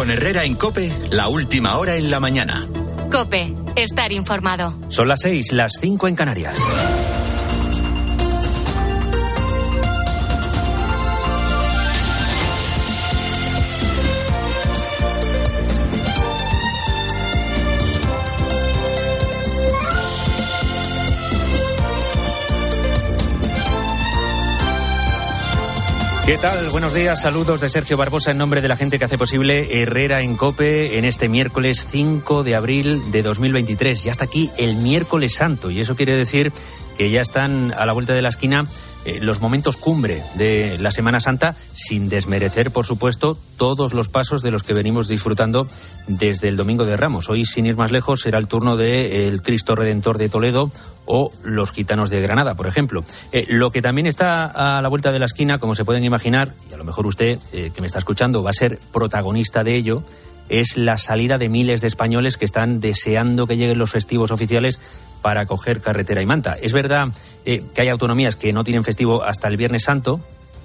Con Herrera en COPE, la última hora en la mañana. COPE, estar informado. Son las 6, las 5 en Canarias. ¿Qué tal? Buenos días, saludos de Sergio Barbosa en nombre de la gente que hace posible Herrera en COPE en este miércoles 5 de abril de 2023. Ya está aquí el miércoles santo y eso quiere decir que ya están a la vuelta de la esquina los momentos cumbre de la Semana Santa, sin desmerecer, por supuesto, todos los pasos de los que venimos disfrutando desde el Domingo de Ramos. Hoy, sin ir más lejos, será el turno del Cristo Redentor de Toledo o los gitanos de Granada, por ejemplo. Lo que también está a la vuelta de la esquina, como se pueden imaginar, y a lo mejor usted, que me está escuchando, va a ser protagonista de ello, es la salida de miles de españoles que están deseando que lleguen los festivos oficiales para coger carretera y manta. Es verdad que hay autonomías que no tienen festivo hasta el Viernes Santo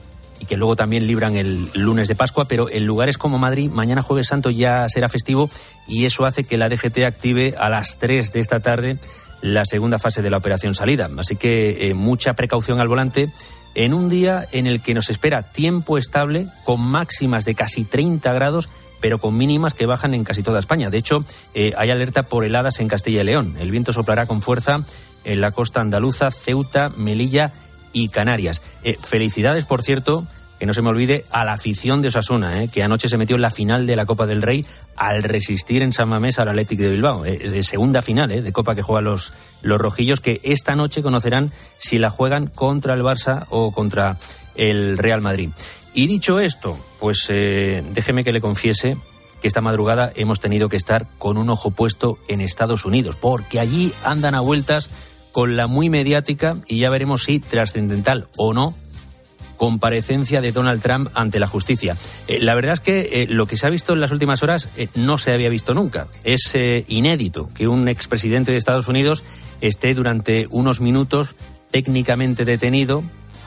y que luego también libran el lunes de Pascua, pero en lugares como Madrid, mañana Jueves Santo ya será festivo y eso hace que la DGT active a las 3 de esta tarde la segunda fase de la operación salida. Así que mucha precaución al volante en un día en el que nos espera tiempo estable con máximas de casi 30 grados, pero con mínimas que bajan en casi toda España. De hecho, hay alerta por heladas en Castilla y León. El viento soplará con fuerza en la costa andaluza, Ceuta, Melilla y Canarias. Felicidades, por cierto, que no se me olvide, a la afición de Osasuna, que anoche se metió en la final de la Copa del Rey al resistir en San Mamés al Athletic de Bilbao. Segunda final de Copa que juegan los rojillos, que esta noche conocerán si la juegan contra el Barça o contra el Real Madrid. Y dicho esto, pues déjeme que le confiese que esta madrugada hemos tenido que estar con un ojo puesto en Estados Unidos, porque allí andan a vueltas con la muy mediática y ya veremos si trascendental o no comparecencia de Donald Trump ante la justicia. La verdad es que lo que se ha visto en las últimas horas no se había visto nunca. Es inédito que un expresidente de Estados Unidos esté durante unos minutos técnicamente detenido,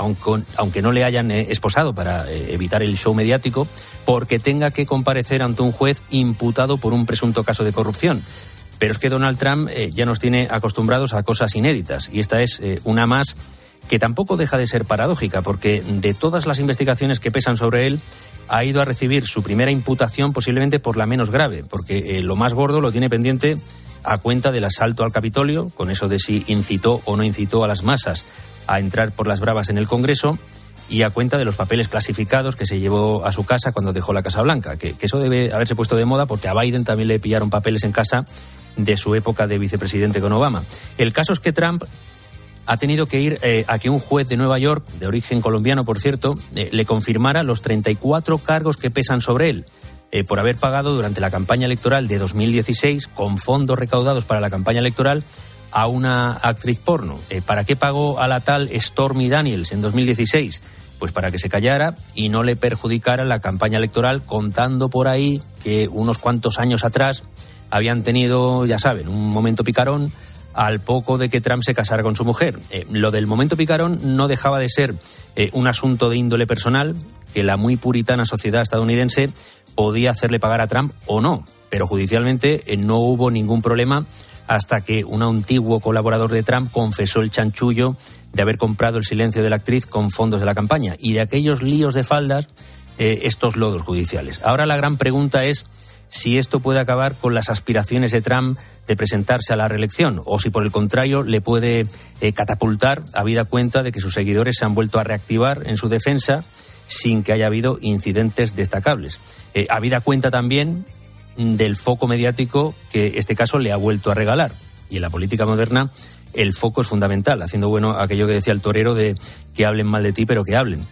aunque no le hayan esposado para evitar el show mediático, porque tenga que comparecer ante un juez imputado por un presunto caso de corrupción. Pero es que Donald Trump ya nos tiene acostumbrados a cosas inéditas, y esta es una más que tampoco deja de ser paradójica, porque de todas las investigaciones que pesan sobre él, ha ido a recibir su primera imputación posiblemente por la menos grave, porque lo más gordo lo tiene pendiente a cuenta del asalto al Capitolio, con eso de si incitó o no incitó a las masas a entrar por las bravas en el Congreso, y a cuenta de los papeles clasificados que se llevó a su casa cuando dejó la Casa Blanca, que eso debe haberse puesto de moda porque a Biden también le pillaron papeles en casa de su época de vicepresidente con Obama. El caso es que Trump ha tenido que ir a que un juez de Nueva York, de origen colombiano por cierto, le confirmara los 34 cargos que pesan sobre él, por haber pagado durante la campaña electoral de 2016, con fondos recaudados para la campaña electoral, a una actriz porno. ¿Para qué pagó a la tal Stormy Daniels en 2016? Pues para que se callara y no le perjudicara la campaña electoral, contando por ahí que unos cuantos años atrás habían tenido, ya saben, un momento picarón al poco de que Trump se casara con su mujer. Lo del momento picarón no dejaba de ser un asunto de índole personal, que la muy puritana sociedad estadounidense podía hacerle pagar a Trump o no, pero judicialmente no hubo ningún problema hasta que un antiguo colaborador de Trump confesó el chanchullo de haber comprado el silencio de la actriz con fondos de la campaña, y de aquellos líos de faldas, estos lodos judiciales. Ahora la gran pregunta es si esto puede acabar con las aspiraciones de Trump de presentarse a la reelección, o si por el contrario le puede catapultar, habida cuenta de que sus seguidores se han vuelto a reactivar en su defensa sin que haya habido incidentes destacables. Habida cuenta también del foco mediático que este caso le ha vuelto a regalar. Y en la política moderna el foco es fundamental, haciendo bueno aquello que decía el torero de que hablen mal de ti, pero que hablen.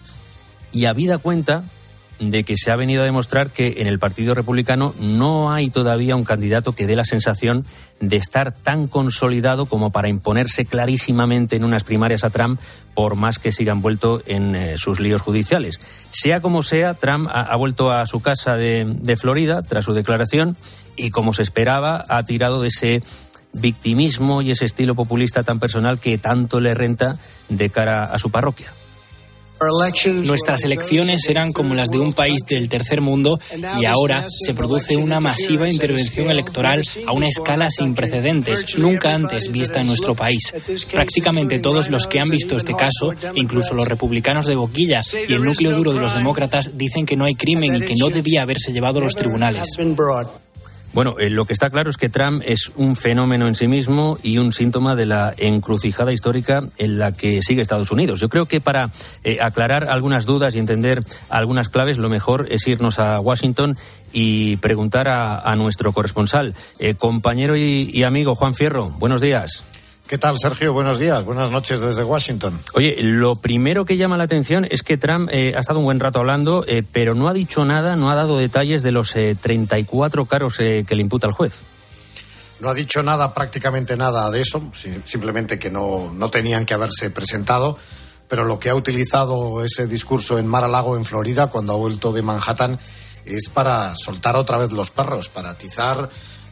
Y habida cuenta de que se ha venido a demostrar que en el Partido Republicano no hay todavía un candidato que dé la sensación de estar tan consolidado como para imponerse clarísimamente en unas primarias a Trump, por más que siga envuelto en sus líos judiciales. Sea como sea, Trump ha vuelto a su casa de Florida tras su declaración y, como se esperaba, ha tirado de ese victimismo y ese estilo populista tan personal que tanto le renta de cara a su parroquia. Nuestras elecciones eran como las de un país del tercer mundo y ahora se produce una masiva intervención electoral a una escala sin precedentes, nunca antes vista en nuestro país. Prácticamente todos los que han visto este caso, incluso los republicanos de boquilla y el núcleo duro de los demócratas, dicen que no hay crimen y que no debía haberse llevado a los tribunales. Bueno, lo que está claro es que Trump es un fenómeno en sí mismo y un síntoma de la encrucijada histórica en la que sigue Estados Unidos. Yo creo que para aclarar algunas dudas y entender algunas claves, lo mejor es irnos a Washington y preguntar a nuestro corresponsal, compañero y amigo Juan Fierro. Buenos días. ¿Qué tal, Sergio? Buenos días, buenas noches desde Washington. Oye, lo primero que llama la atención es que Trump ha estado un buen rato hablando, pero no ha dicho nada, no ha dado detalles de los 34 cargos que le imputa el juez. No ha dicho nada, prácticamente nada de eso, simplemente que no tenían que haberse presentado, pero lo que ha utilizado ese discurso en Mar-a-Lago, en Florida, cuando ha vuelto de Manhattan, es para soltar otra vez los perros, para atizar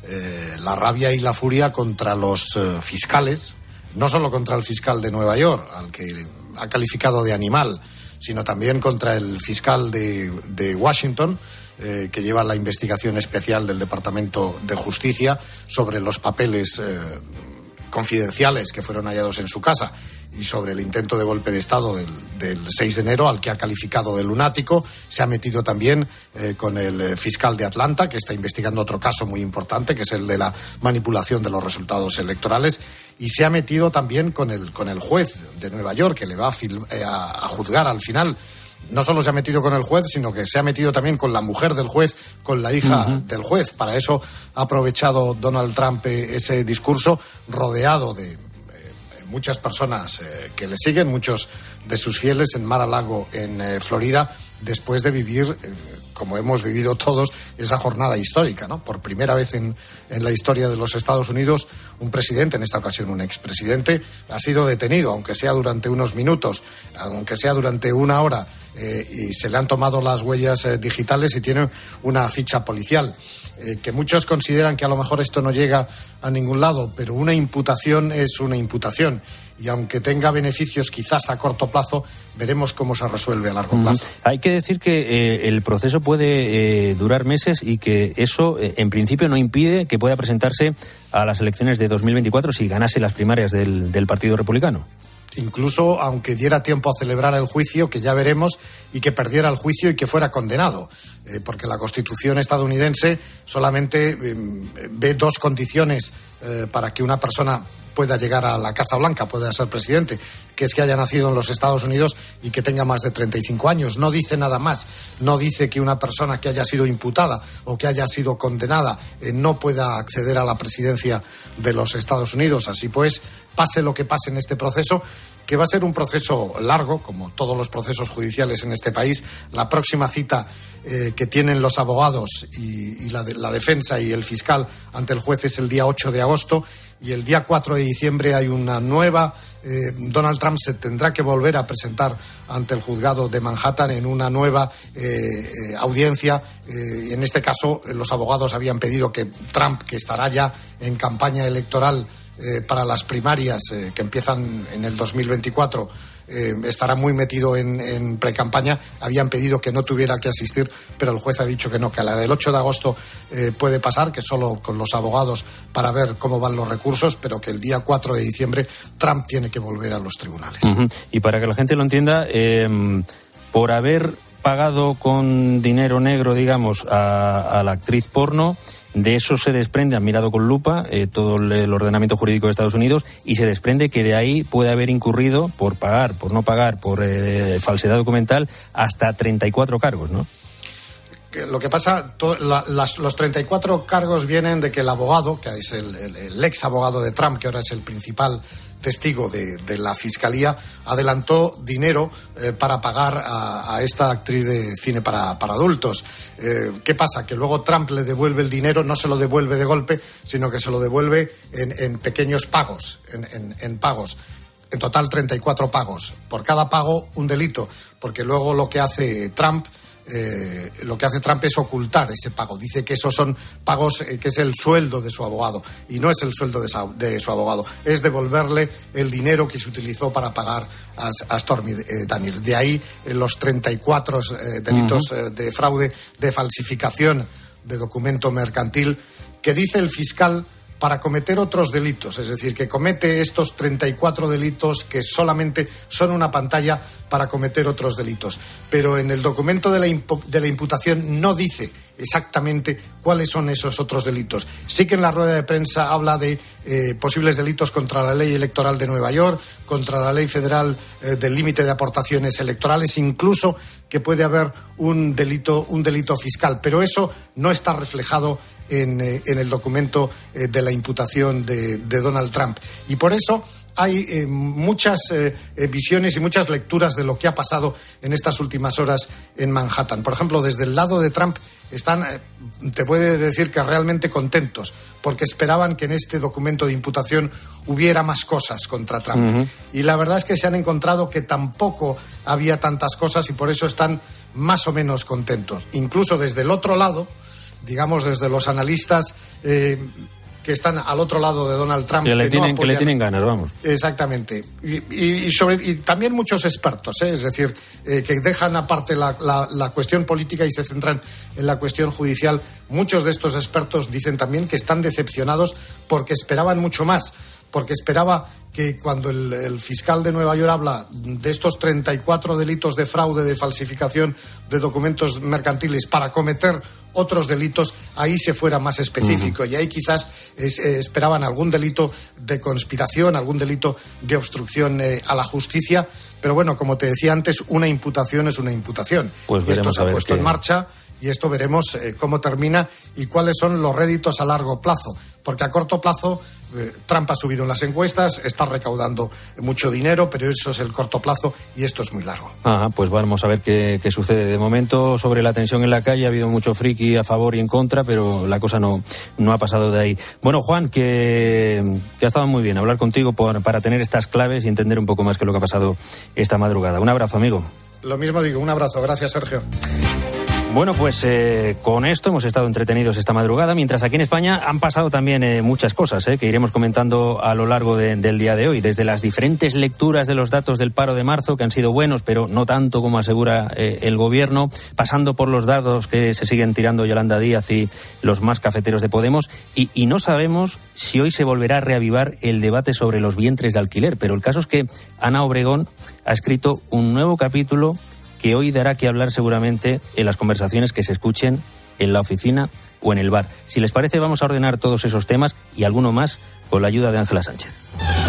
la rabia y la furia contra los fiscales, no solo contra el fiscal de Nueva York, al que ha calificado de animal, sino también contra el fiscal de Washington, que lleva la investigación especial del Departamento de Justicia sobre los papeles confidenciales que fueron hallados en su casa y sobre el intento de golpe de Estado del 6 de enero, al que ha calificado de lunático. Se ha metido también con el fiscal de Atlanta, que está investigando otro caso muy importante, que es el de la manipulación de los resultados electorales, y se ha metido también con el juez de Nueva York, que le va a juzgar al final. No solo se ha metido con el juez, sino que se ha metido también con la mujer del juez, con la hija del juez. Para eso ha aprovechado Donald Trump ese discurso, rodeado de muchas personas que le siguen, muchos de sus fieles, en Mar-a-Lago, en Florida, después de vivir, como hemos vivido todos, esa jornada histórica, ¿no? Por primera vez en la historia de los Estados Unidos, un presidente, en esta ocasión un expresidente, ha sido detenido, aunque sea durante unos minutos, aunque sea durante una hora, y se le han tomado las huellas digitales y tiene una ficha policial. Que muchos consideran que a lo mejor esto no llega a ningún lado, pero una imputación es una imputación, y aunque tenga beneficios quizás a corto plazo, veremos cómo se resuelve a largo plazo. Hay que decir que el proceso puede durar meses y que eso en principio no impide que pueda presentarse a las elecciones de 2024 si ganase las primarias del Partido Republicano. Incluso aunque diera tiempo a celebrar el juicio, que ya veremos, y que perdiera el juicio y que fuera condenado, porque la Constitución estadounidense solamente ve dos condiciones para que una persona pueda llegar a la Casa Blanca, pueda ser presidente, que es que haya nacido en los Estados Unidos y que tenga más de 35 años. No dice nada más. No dice que una persona que haya sido imputada o que haya sido condenada no pueda acceder a la presidencia de los Estados Unidos. Así pues, pase lo que pase en este proceso, que va a ser un proceso largo, como todos los procesos judiciales en este país. La próxima cita que tienen los abogados y la defensa y el fiscal ante el juez es el día 8 de agosto, y el día 4 de diciembre hay una nueva. Donald Trump se tendrá que volver a presentar ante el juzgado de Manhattan en una nueva audiencia. En este caso, los abogados habían pedido que Trump, que estará ya en campaña electoral para las primarias que empiezan en el 2024, estará muy metido en precampaña, habían pedido que no tuviera que asistir, pero el juez ha dicho que no, que a la del 8 de agosto puede pasar, que solo con los abogados para ver cómo van los recursos, pero que el día 4 de diciembre Trump tiene que volver a los tribunales. Y para que la gente lo entienda, por haber pagado con dinero negro, digamos, a la actriz porno, de eso se desprende, han mirado con lupa todo el ordenamiento jurídico de Estados Unidos, y se desprende que de ahí puede haber incurrido, por pagar, por no pagar, por falsedad documental, hasta 34 cargos, ¿no? Lo que pasa, los 34 cargos vienen de que el abogado, que es el ex abogado de Trump, que ahora es el principal testigo de la Fiscalía, adelantó dinero para pagar a esta actriz de cine para adultos. ¿Qué pasa? Que luego Trump le devuelve el dinero, no se lo devuelve de golpe, sino que se lo devuelve en pequeños pagos, en pagos. En total 34 pagos. Por cada pago un delito, porque luego lo que hace Trump lo que hace Trump es ocultar ese pago. Dice que esos son pagos, que es el sueldo de su abogado, y no es el sueldo de su abogado, es devolverle el dinero que se utilizó para pagar a Stormy Daniels. De ahí los 34 delitos de fraude, de falsificación de documento mercantil, que dice el fiscal para cometer otros delitos, es decir, que comete estos 34 delitos que solamente son una pantalla para cometer otros delitos. Pero en el documento de la imputación no dice exactamente cuáles son esos otros delitos. Sí que en la rueda de prensa habla de posibles delitos contra la ley electoral de Nueva York, contra la ley federal del límite de aportaciones electorales, incluso que puede haber un delito fiscal. Pero eso no está reflejado en el documento de la imputación de Donald Trump. Y por eso hay muchas visiones y muchas lecturas de lo que ha pasado en estas últimas horas en Manhattan. Por ejemplo, desde el lado de Trump están, te puede decir que realmente contentos, porque esperaban que en este documento de imputación hubiera más cosas contra Trump. Y la verdad es que se han encontrado que tampoco había tantas cosas y por eso están más o menos contentos. Incluso desde el otro lado, digamos, desde los analistas que están al otro lado de Donald Trump. Que le tienen ganas, vamos. Exactamente. Y también muchos expertos, es decir, que dejan aparte la cuestión política y se centran en la cuestión judicial. Muchos de estos expertos dicen también que están decepcionados porque esperaban mucho más, porque esperaba que cuando el fiscal de Nueva York habla de estos 34 delitos de fraude, de falsificación de documentos mercantiles para cometer otros delitos, ahí se fuera más específico. Y ahí quizás esperaban algún delito de conspiración, algún delito de obstrucción a la justicia. Pero bueno, como te decía antes, una imputación es una imputación. Pues y esto se ha puesto en marcha y esto veremos cómo termina y cuáles son los réditos a largo plazo. Porque a corto plazo Trump ha subido en las encuestas, está recaudando mucho dinero, pero eso es el corto plazo y esto es muy largo. Pues vamos a ver qué sucede. De momento, sobre la tensión en la calle, ha habido mucho friki a favor y en contra, pero la cosa no ha pasado de ahí. Bueno, Juan, que ha estado muy bien hablar contigo para tener estas claves y entender un poco más qué es lo que ha pasado esta madrugada. Un abrazo, amigo. Lo mismo digo, un abrazo. Gracias, Sergio. Bueno, pues con esto hemos estado entretenidos esta madrugada, mientras aquí en España han pasado también muchas cosas que iremos comentando a lo largo del día de hoy, desde las diferentes lecturas de los datos del paro de marzo, que han sido buenos, pero no tanto como asegura el gobierno, pasando por los dardos que se siguen tirando Yolanda Díaz y los más cafeteros de Podemos, y no sabemos si hoy se volverá a reavivar el debate sobre los vientres de alquiler, pero el caso es que Ana Obregón ha escrito un nuevo capítulo que hoy dará que hablar seguramente en las conversaciones que se escuchen en la oficina o en el bar. Si les parece, vamos a ordenar todos esos temas y alguno más con la ayuda de Ángela Sánchez.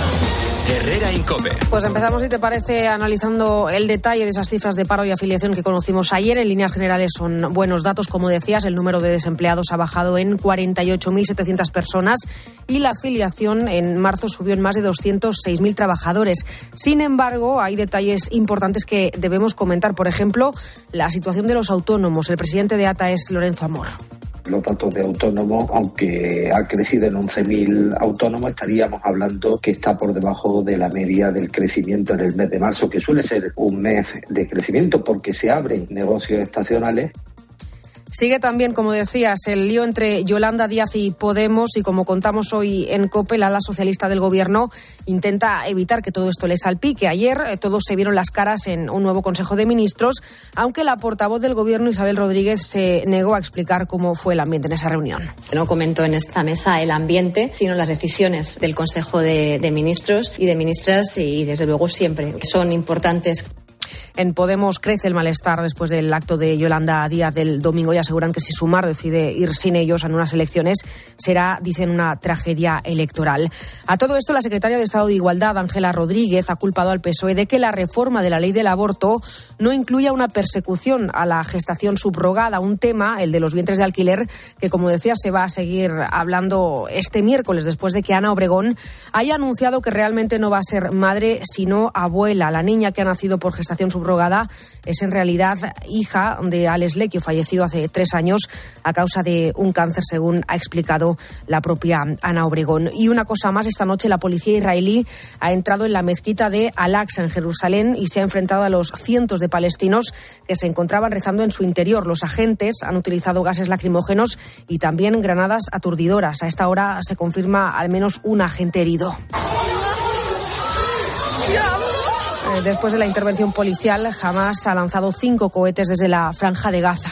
Herrera en COPE. Pues empezamos, si te parece, analizando el detalle de esas cifras de paro y afiliación que conocimos ayer. En líneas generales son buenos datos, como decías, el número de desempleados ha bajado en 48.700 personas y la afiliación en marzo subió en más de 206.000 trabajadores. Sin embargo, hay detalles importantes que debemos comentar. Por ejemplo, la situación de los autónomos. El presidente de ATA es Lorenzo Amor. Los datos de autónomos, aunque ha crecido en 11.000 autónomos, estaríamos hablando que está por debajo de la media del crecimiento en el mes de marzo, que suele ser un mes de crecimiento porque se abren negocios estacionales. Sigue también, como decías, el lío entre Yolanda Díaz y Podemos y, como contamos hoy en COPE, el ala socialista del Gobierno intenta evitar que todo esto le salpique. Ayer todos se vieron las caras en un nuevo Consejo de Ministros, aunque la portavoz del Gobierno, Isabel Rodríguez, se negó a explicar cómo fue el ambiente en esa reunión. No comentó en esta mesa el ambiente, sino las decisiones del Consejo de Ministros y de Ministras, y desde luego siempre son importantes. En Podemos crece el malestar después del acto de Yolanda Díaz del domingo y aseguran que si Sumar decide ir sin ellos en unas elecciones será, dicen, una tragedia electoral. A todo esto, la secretaria de Estado de Igualdad, Ángela Rodríguez, ha culpado al PSOE de que la reforma de la ley del aborto no incluya una persecución a la gestación subrogada, un tema, el de los vientres de alquiler, que, como decía, se va a seguir hablando este miércoles después de que Ana Obregón haya anunciado que realmente no va a ser madre sino abuela. La niña que ha nacido por gestación subrogada subrogada es en realidad hija de Alex Lecchio, fallecido hace 3 años a causa de un cáncer, según ha explicado la propia Ana Obregón. Y una cosa más, esta noche la policía israelí ha entrado en la mezquita de Al-Aqsa en Jerusalén y se ha enfrentado a los cientos de palestinos que se encontraban rezando en su interior. Los agentes han utilizado gases lacrimógenos y también granadas aturdidoras. A esta hora se confirma al menos un agente herido. Después de la intervención policial, Hamás ha lanzado 5 cohetes desde la Franja de Gaza.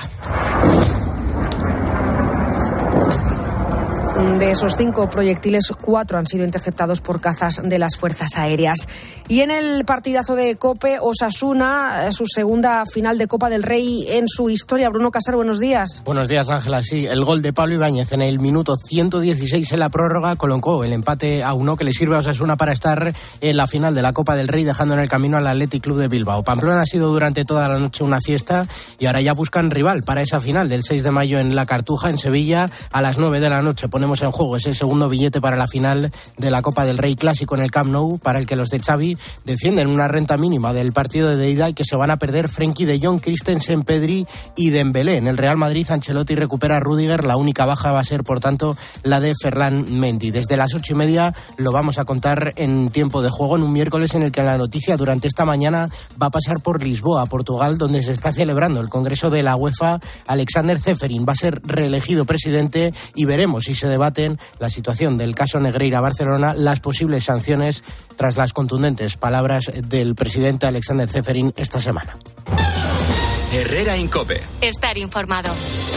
De esos 5 proyectiles, 4 han sido interceptados por cazas de las fuerzas aéreas. Y en el partidazo de COPE, Osasuna, su segunda final de Copa del Rey en su historia. Bruno Casar, buenos días. Buenos días, Ángela. Sí, el gol de Pablo Ibáñez en el minuto 116 en la prórroga colocó el empate a 1 que le sirve a Osasuna para estar en la final de la Copa del Rey, dejando en el camino al Athletic Club de Bilbao. Pamplona ha sido durante toda la noche una fiesta y ahora ya buscan rival para esa final del 6 de mayo en La Cartuja, en Sevilla, a las 9 de la noche. Ponemos en juego ese segundo billete para la final de la Copa del Rey clásico en el Camp Nou, para el que los de Xavi defienden una renta mínima del partido de ida y que se van a perder Frenkie de Jong, Christensen, Pedri y Dembélé. En el Real Madrid, Ancelotti recupera a Rüdiger. La única baja va a ser, por tanto, la de Ferland Mendy. Desde las 8:30 lo vamos a contar en tiempo de juego, en un miércoles en el que la noticia durante esta mañana va a pasar por Lisboa, Portugal, donde se está celebrando el Congreso de la UEFA. Alexander Ceferin va a ser reelegido presidente y veremos si se debaten la situación del caso Negreira-Barcelona, las posibles sanciones tras las contundentes palabras del presidente Alexander Ceferin esta semana. Herrera en COPE. Estar informado.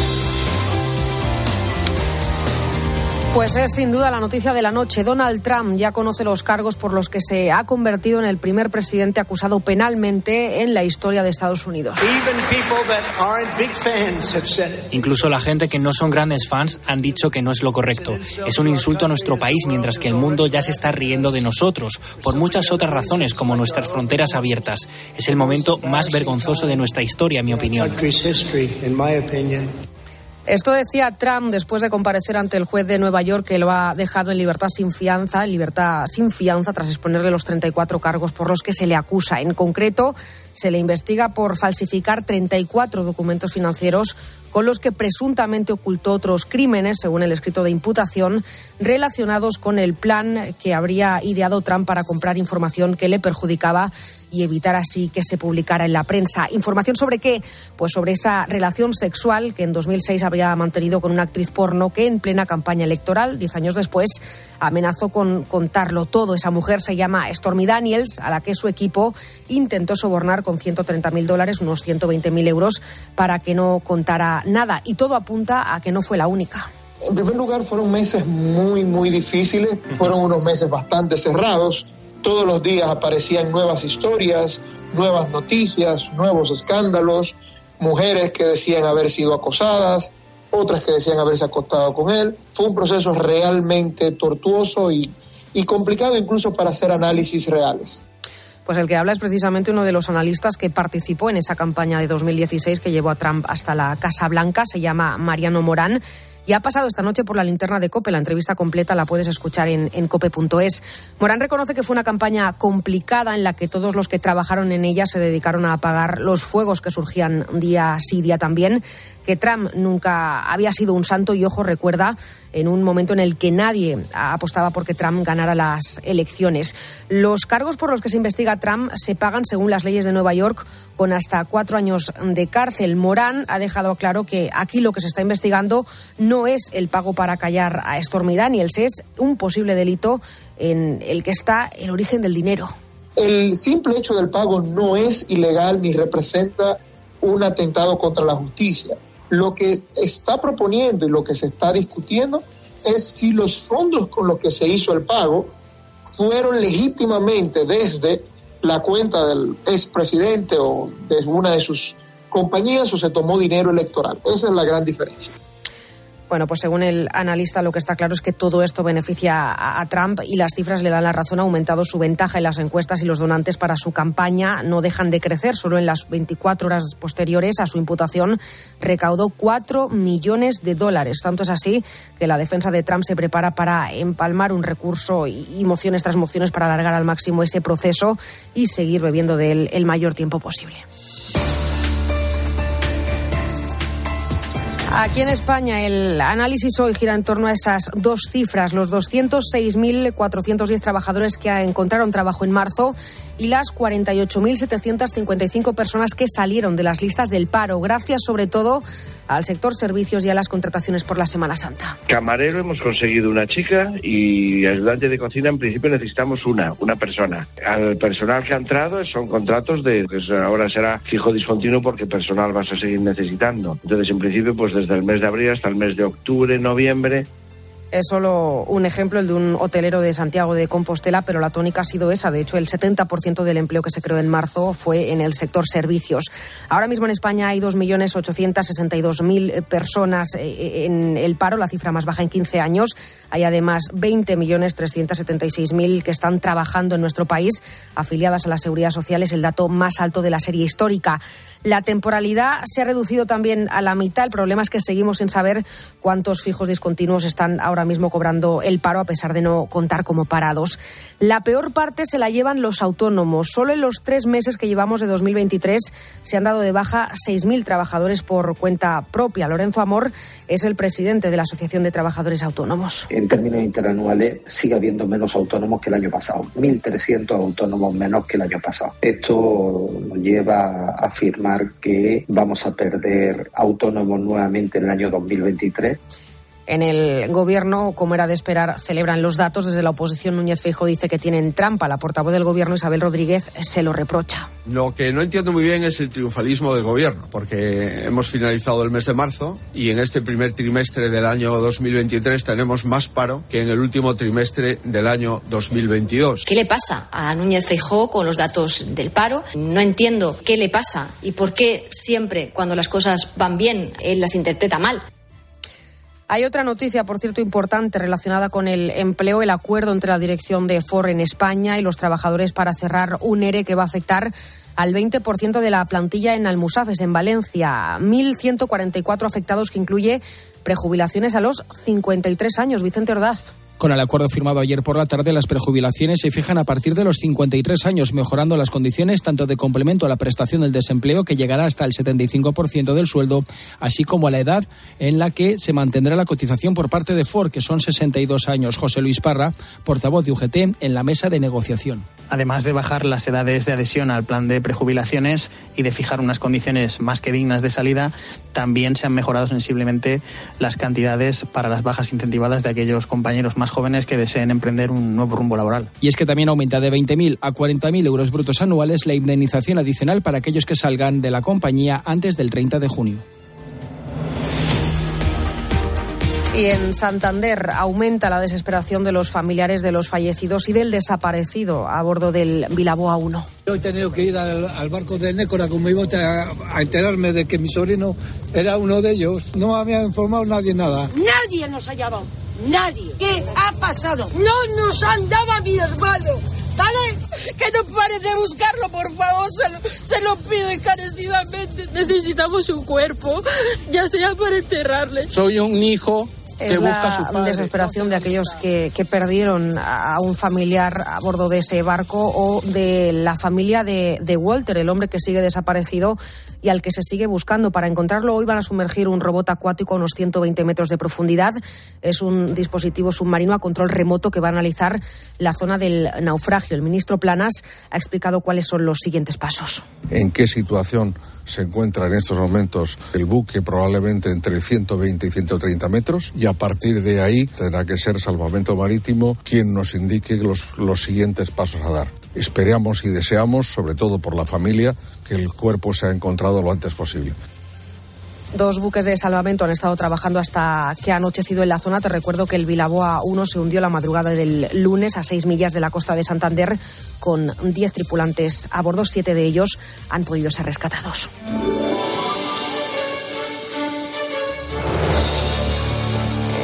Pues es sin duda la noticia de la noche. Donald Trump ya conoce los cargos por los que se ha convertido en el primer presidente acusado penalmente en la historia de Estados Unidos. Incluso la gente que no son grandes fans han dicho que no es lo correcto. Es un insulto a nuestro país, mientras que el mundo ya se está riendo de nosotros, por muchas otras razones, como nuestras fronteras abiertas. Es el momento más vergonzoso de nuestra historia, en mi opinión. Esto decía Trump después de comparecer ante el juez de Nueva York, que lo ha dejado en libertad sin fianza tras exponerle los 34 cargos por los que se le acusa. En concreto, se le investiga por falsificar 34 documentos financieros con los que presuntamente ocultó otros crímenes, según el escrito de imputación, relacionados con el plan que habría ideado Trump para comprar información que le perjudicaba y evitar así que se publicara en la prensa. ¿Información sobre qué? Pues sobre esa relación sexual que en 2006 habría mantenido con una actriz porno que en plena campaña electoral, 10 años después, amenazó con contarlo todo. Esa mujer se llama Stormy Daniels, a la que su equipo intentó sobornar con $130.000, unos 120.000 euros, para que no contara nada. Y todo apunta a que no fue la única. En primer lugar, fueron meses muy difíciles. Fueron unos meses bastante cerrados. Todos los días aparecían nuevas historias, nuevas noticias, nuevos escándalos, mujeres que decían haber sido acosadas, otras que decían haberse acostado con él. Fue un proceso realmente tortuoso y complicado incluso para hacer análisis reales. Pues el que habla es precisamente uno de los analistas que participó en esa campaña de 2016 que llevó a Trump hasta la Casa Blanca. Se llama Mariano Morán y ha pasado esta noche por la linterna de COPE. La entrevista completa la puedes escuchar en cope.es. Morán reconoce que fue una campaña complicada en la que todos los que trabajaron en ella se dedicaron a apagar los fuegos que surgían día sí día también, que Trump nunca había sido un santo y, ojo, recuerda, en un momento en el que nadie apostaba por que Trump ganara las elecciones. Los cargos por los que se investiga a Trump se pagan, según las leyes de Nueva York, con hasta 4 años de cárcel. Morán ha dejado claro que aquí lo que se está investigando no es el pago para callar a Stormy Daniels, es un posible delito en el que está el origen del dinero. El simple hecho del pago no es ilegal ni representa un atentado contra la justicia. Lo que está proponiendo y lo que se está discutiendo es si los fondos con los que se hizo el pago fueron legítimamente desde la cuenta del expresidente o de una de sus compañías o se tomó dinero electoral. Esa es la gran diferencia. Bueno, pues según el analista, lo que está claro es que todo esto beneficia a Trump y las cifras le dan la razón. Ha aumentado su ventaja en las encuestas y los donantes para su campaña no dejan de crecer. Solo en las 24 horas posteriores a su imputación recaudó $4 millones. Tanto es así que la defensa de Trump se prepara para empalmar un recurso y mociones tras mociones para alargar al máximo ese proceso y seguir bebiendo de él el mayor tiempo posible. Aquí en España el análisis hoy gira en torno a esas dos cifras, los 206.410 trabajadores que encontraron trabajo en marzo y las 48.755 personas que salieron de las listas del paro, gracias sobre todo al sector servicios y a las contrataciones por la Semana Santa. Camarero hemos conseguido una chica y ayudante de cocina en principio necesitamos una persona. Al personal que ha entrado son contratos pues ahora será fijo discontinuo porque personal vas a seguir necesitando. Entonces en principio pues desde el mes de abril hasta el mes de octubre, noviembre. Es solo un ejemplo, el de un hotelero de Santiago de Compostela, pero la tónica ha sido esa. De hecho, el 70% del empleo que se creó en marzo fue en el sector servicios. Ahora mismo en España hay 2.862.000 personas en el paro, la cifra más baja en 15 años. Hay además 20.376.000 que están trabajando en nuestro país, afiliadas a la Seguridad Social. Es el dato más alto de la serie histórica. La temporalidad se ha reducido también a la mitad. El problema es que seguimos sin saber cuántos fijos discontinuos están ahora mismo cobrando el paro, a pesar de no contar como parados. La peor parte se la llevan los autónomos. Solo en los 3 meses que llevamos de 2023 se han dado de baja 6.000 trabajadores por cuenta propia. Lorenzo Amor es el presidente de la Asociación de Trabajadores Autónomos. En términos interanuales sigue habiendo menos autónomos que el año pasado. 1.300 autónomos menos que el año pasado. Esto nos lleva a afirmar que vamos a perder autónomos nuevamente en el año 2023. En el Gobierno, como era de esperar, celebran los datos. Desde la oposición, Núñez Feijóo dice que tienen trampa. La portavoz del Gobierno, Isabel Rodríguez, se lo reprocha. Lo que no entiendo muy bien es el triunfalismo del Gobierno, porque hemos finalizado el mes de marzo y en este primer trimestre del año 2023 tenemos más paro que en el último trimestre del año 2022. ¿Qué le pasa a Núñez Feijóo con los datos del paro? No entiendo qué le pasa y por qué siempre cuando las cosas van bien él las interpreta mal. Hay otra noticia, por cierto, importante relacionada con el empleo, el acuerdo entre la dirección de Ford en España y los trabajadores para cerrar un ERE que va a afectar al 20% de la plantilla en Almusafes, en Valencia. 1.144 afectados, que incluye prejubilaciones a los 53 años. Vicente Ordaz. Con el acuerdo firmado ayer por la tarde, las prejubilaciones se fijan a partir de los 53 años, mejorando las condiciones tanto de complemento a la prestación del desempleo, que llegará hasta el 75% del sueldo, así como a la edad en la que se mantendrá la cotización por parte de Ford, que son 62 años. José Luis Parra, portavoz de UGT, en la mesa de negociación. Además de bajar las edades de adhesión al plan de prejubilaciones y de fijar unas condiciones más que dignas de salida, también se han mejorado sensiblemente las cantidades para las bajas incentivadas de aquellos compañeros más jóvenes que deseen emprender un nuevo rumbo laboral. Y es que también aumenta de 20.000 a 40.000 euros brutos anuales la indemnización adicional para aquellos que salgan de la compañía antes del 30 de junio. Y en Santander aumenta la desesperación de los familiares de los fallecidos y del desaparecido a bordo del Bilbao A1. Yo he tenido que ir al barco de Nécora con mi bote a enterarme de que mi sobrino era uno de ellos. No me había informado nadie nada. Nadie nos ha llamado. Nadie. ¿Qué ha pasado? No nos han dado a mi hermano, ¿vale? Que no pare de buscarlo, por favor, se lo pido encarecidamente. Necesitamos un cuerpo, ya sea para enterrarle. Soy un hijo que busca a su la padre. desesperación de aquellos que perdieron a un familiar a bordo de ese barco, o de la familia de Walter, el hombre que sigue desaparecido y al que se sigue buscando. Para encontrarlo hoy van a sumergir un robot acuático a unos 120 metros de profundidad. Es un dispositivo submarino a control remoto que va a analizar la zona del naufragio. El ministro Planas ha explicado cuáles son los siguientes pasos. ¿En qué situación se encuentra en estos momentos el buque? Probablemente entre 120 y 130 metros, y a partir de ahí tendrá que ser Salvamento Marítimo quien nos indique los siguientes pasos a dar. Esperamos y deseamos, sobre todo por la familia, que el cuerpo sea encontrado lo antes posible. 2 buques de salvamento han estado trabajando hasta que ha anochecido en la zona. Te recuerdo que el Bilbao A1 se hundió la madrugada del lunes a 6 millas de la costa de Santander, con 10 tripulantes a bordo. 7 de ellos han podido ser rescatados.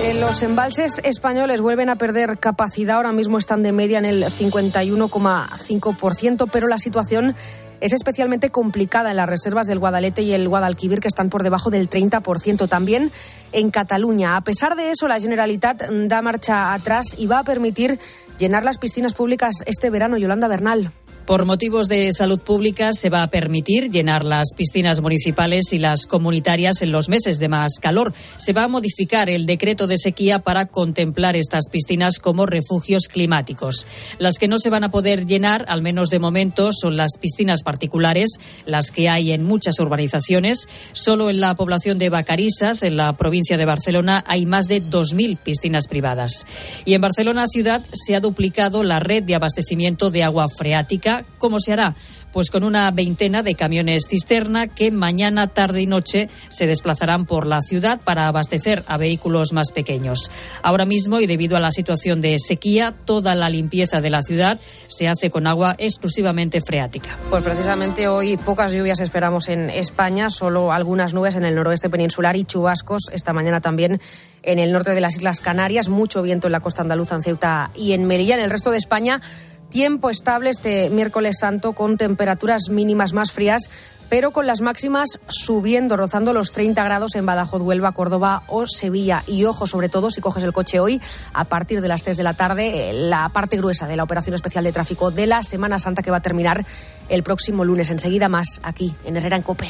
Los embalses españoles vuelven a perder capacidad. Ahora mismo están de media en el 51,5%, pero la situación es especialmente complicada en las reservas del Guadalete y el Guadalquivir, que están por debajo del 30%. También en Cataluña. A pesar de eso, la Generalitat da marcha atrás y va a permitir llenar las piscinas públicas este verano. Yolanda Bernal. Por motivos de salud pública se va a permitir llenar las piscinas municipales y las comunitarias en los meses de más calor. Se va a modificar el decreto de sequía para contemplar estas piscinas como refugios climáticos. Las que no se van a poder llenar, al menos de momento, son las piscinas particulares, las que hay en muchas urbanizaciones. Solo en la población de Vacarisas, en la provincia de Barcelona, hay más de 2.000 piscinas privadas. Y en Barcelona ciudad se ha duplicado la red de abastecimiento de agua freática. ¿Cómo se hará? Pues con una veintena de camiones cisterna que mañana, tarde y noche se desplazarán por la ciudad para abastecer a vehículos más pequeños. Ahora mismo, y debido a la situación de sequía, toda la limpieza de la ciudad se hace con agua exclusivamente freática. Pues precisamente hoy pocas lluvias esperamos en España, solo algunas nubes en el noroeste peninsular y chubascos esta mañana también en el norte de las Islas Canarias, mucho viento en la costa andaluza, en Ceuta y en Melilla. En el resto de España, tiempo estable este miércoles santo con temperaturas mínimas más frías, pero con las máximas subiendo, rozando los 30 grados en Badajoz, Huelva, Córdoba o Sevilla. Y ojo, sobre todo, si coges el coche hoy, a partir de las 3 de la tarde, la parte gruesa de la operación especial de tráfico de la Semana Santa, que va a terminar el próximo lunes. Enseguida más aquí en Herrera en COPE.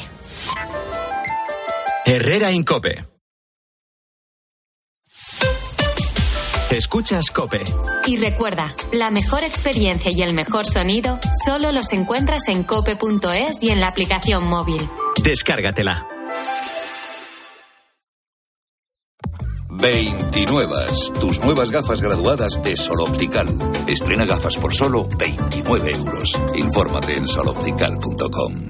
Herrera en COPE. Escuchas COPE. Y recuerda, la mejor experiencia y el mejor sonido solo los encuentras en cope.es y en la aplicación móvil. Descárgatela. 29. Tus nuevas gafas graduadas de Sol Optical. Estrena gafas por solo 29 euros. Infórmate en soloptical.com.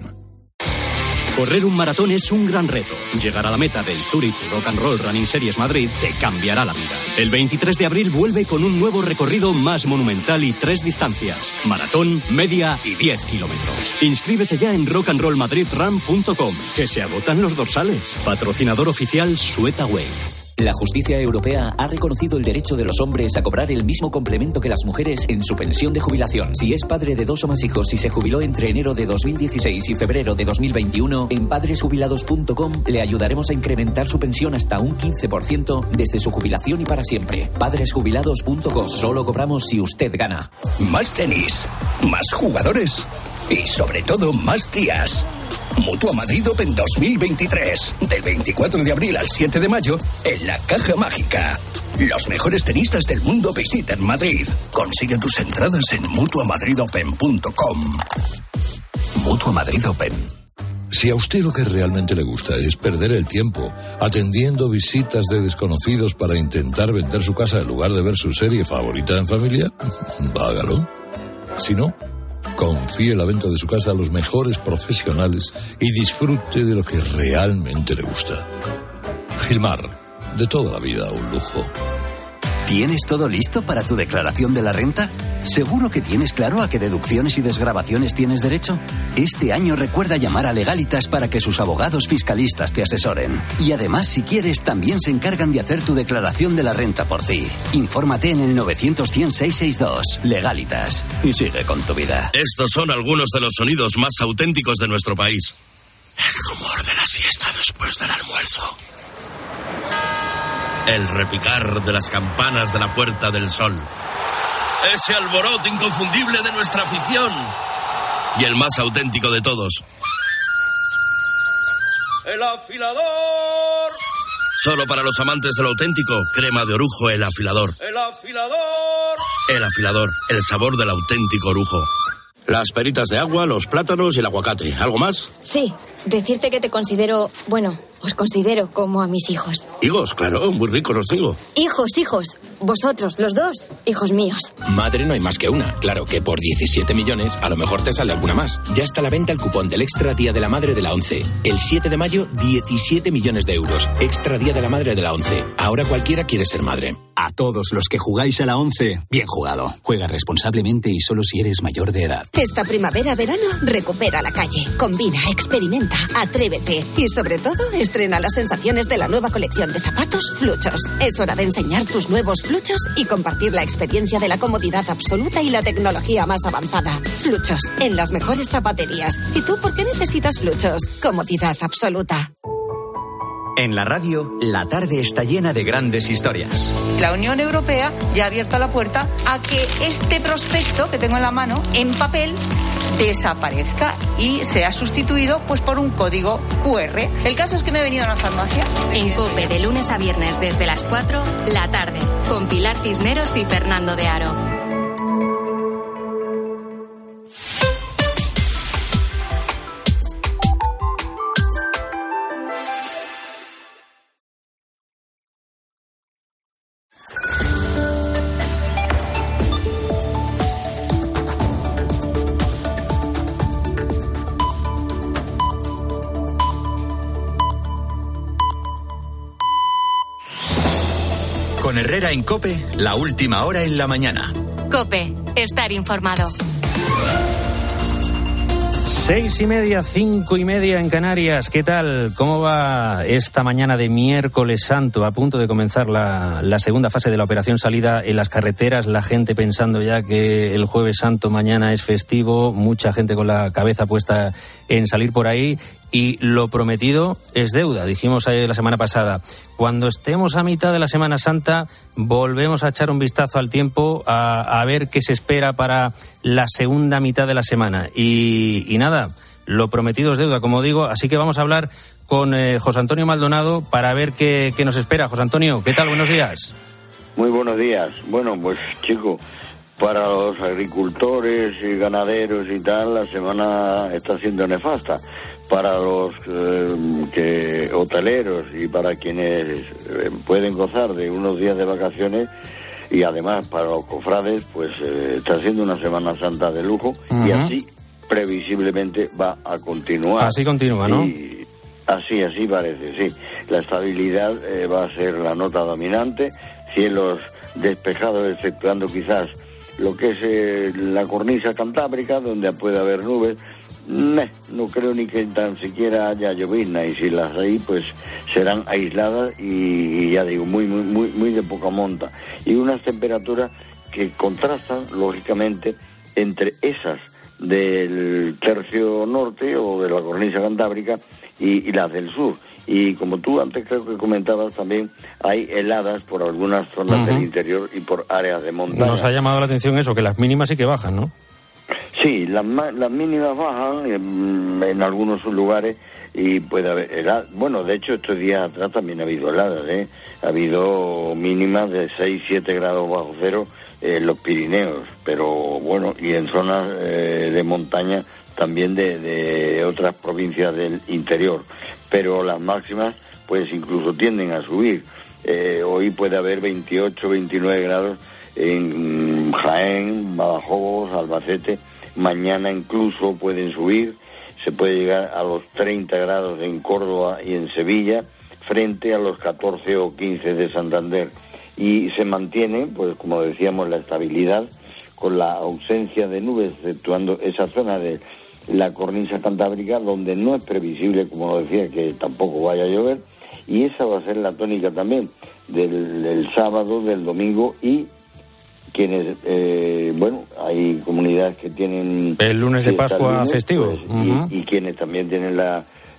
Correr un maratón es un gran reto. Llegar a la meta del Zurich Rock and Roll Running Series Madrid te cambiará la vida. El 23 de abril vuelve con un nuevo recorrido más monumental y 3 distancias: maratón, media y 10 kilómetros. Inscríbete ya en rockandrollmadridrun.com, que se agotan los dorsales. Patrocinador oficial Sweataway. La justicia europea ha reconocido el derecho de los hombres a cobrar el mismo complemento que las mujeres en su pensión de jubilación. Si es padre de 2 o más hijos y se jubiló entre enero de 2016 y febrero de 2021, en padresjubilados.com le ayudaremos a incrementar su pensión hasta un 15% desde su jubilación y para siempre. Padresjubilados.com. Solo cobramos si usted gana. Más tenis, más jugadores y sobre todo más días. Mutua Madrid Open 2023. Del 24 de abril al 7 de mayo en la Caja Mágica. Los mejores tenistas del mundo visitan Madrid. Consigue tus entradas en mutuamadridopen.com. Mutua Madrid Open. Si a usted lo que realmente le gusta es perder el tiempo atendiendo visitas de desconocidos para intentar vender su casa en lugar de ver su serie favorita en familia, hágalo. Si no, confíe la venta de su casa a los mejores profesionales y disfrute de lo que realmente le gusta. Gilmar, de toda la vida un lujo. ¿Tienes todo listo para tu declaración de la renta? ¿Seguro que tienes claro a qué deducciones y desgravaciones tienes derecho? Este año recuerda llamar a Legalitas para que sus abogados fiscalistas te asesoren. Y además, si quieres, también se encargan de hacer tu declaración de la renta por ti. Infórmate en el 900-100-662. Legalitas. Y sigue con tu vida. Estos son algunos de los sonidos más auténticos de nuestro país. El rumor de la siesta después del almuerzo. El repicar de las campanas de la Puerta del Sol. Ese alboroto inconfundible de nuestra afición. Y el más auténtico de todos. ¡El afilador! Solo para los amantes de lo auténtico, crema de orujo El Afilador. ¡El afilador! El Afilador, el sabor del auténtico orujo. Las peritas de agua, los plátanos y el aguacate. ¿Algo más? Sí, decirte que te considero, bueno, os considero como a mis hijos. Higos, claro, muy ricos los tengo. Hijos. Vosotros, los dos, hijos míos. Madre no hay más que una. Claro que por 17 millones a lo mejor te sale alguna más. Ya está a la venta el cupón del Extra Día de la Madre de la ONCE. El 7 de mayo, 17 millones de euros. Extra Día de la Madre de la ONCE. Ahora cualquiera quiere ser madre. A todos los que jugáis a la ONCE, bien jugado. Juega responsablemente y solo si eres mayor de edad. Esta primavera-verano, recupera la calle. Combina, experimenta, atrévete. Y sobre todo, estrena las sensaciones de la nueva colección de zapatos Fluchos. Es hora de enseñar tus nuevos Fluchos y compartir la experiencia de la comodidad absoluta y la tecnología más avanzada. Fluchos, en las mejores zapaterías. ¿Y tú por qué necesitas Fluchos? Comodidad absoluta. En la radio, la tarde está llena de grandes historias. La Unión Europea ya ha abierto la puerta a que este prospecto que tengo en la mano, en papel, desaparezca y sea sustituido pues por un código QR. El caso es que me he venido a la farmacia. En COPE, de lunes a viernes desde las 4, la tarde, con Pilar Cisneros y Fernando de Aro. Con Herrera en COPE, la última hora en la mañana. COPE, estar informado. 6:30, 5:30 en Canarias. ¿Qué tal? ¿Cómo va esta mañana de miércoles santo? A punto de comenzar la segunda fase de la operación salida en las carreteras. La gente pensando ya que el jueves santo mañana es festivo. Mucha gente con la cabeza puesta en salir por ahí. Y lo prometido es deuda, dijimos la semana pasada. Cuando estemos a mitad de la Semana Santa, volvemos a echar un vistazo al tiempo, a ver qué se espera para la segunda mitad de la semana. Y nada, lo prometido es deuda, como digo. Así que vamos a hablar con José Antonio Maldonado para ver qué nos espera. José Antonio, ¿qué tal? Buenos días. Muy buenos días. Bueno, pues chico, para los agricultores y ganaderos y tal, la semana está siendo nefasta. Para los hoteleros y para quienes pueden gozar de unos días de vacaciones, y además para los cofrades, pues está siendo una Semana Santa de lujo. Uh-huh. Y así previsiblemente va a continuar. Así continúa, ¿no? Y así parece, sí. La estabilidad va a ser la nota dominante, cielos despejados, exceptuando quizás lo que es la cornisa cantábrica, donde puede haber nubes. No creo ni que tan siquiera haya llovizna, y si las hay, pues serán aisladas y ya digo, muy de poca monta. Y unas temperaturas que contrastan, lógicamente, entre esas del tercio norte o de la cornisa cantábrica y las del sur. Y como tú antes creo que comentabas, también hay heladas por algunas zonas del interior y por áreas de montaña. Nos ha llamado la atención eso, que las mínimas sí que bajan, ¿no? Sí, las mínimas bajan en algunos lugares y puede haber heladas. Bueno, de hecho, estos días atrás también ha habido heladas, ¿eh? Ha habido mínimas de 6-7 grados bajo cero en los Pirineos, pero bueno, y en zonas de montaña también de otras provincias del interior. Pero las máximas, pues incluso tienden a subir. Hoy puede haber 28, 29 grados en Jaén, Badajoz, Albacete. Mañana incluso pueden subir, se puede llegar a los 30 grados en Córdoba y en Sevilla, frente a los 14 o 15 de Santander. Y se mantiene, pues como decíamos, la estabilidad con la ausencia de nubes, exceptuando esa zona de la cornisa cantábrica, donde no es previsible, como lo decía, que tampoco vaya a llover. Y esa va a ser la tónica también del sábado, del domingo, y quienes, hay comunidades que tienen el lunes de Pascua lunes, festivo, pues, y quienes también tienen la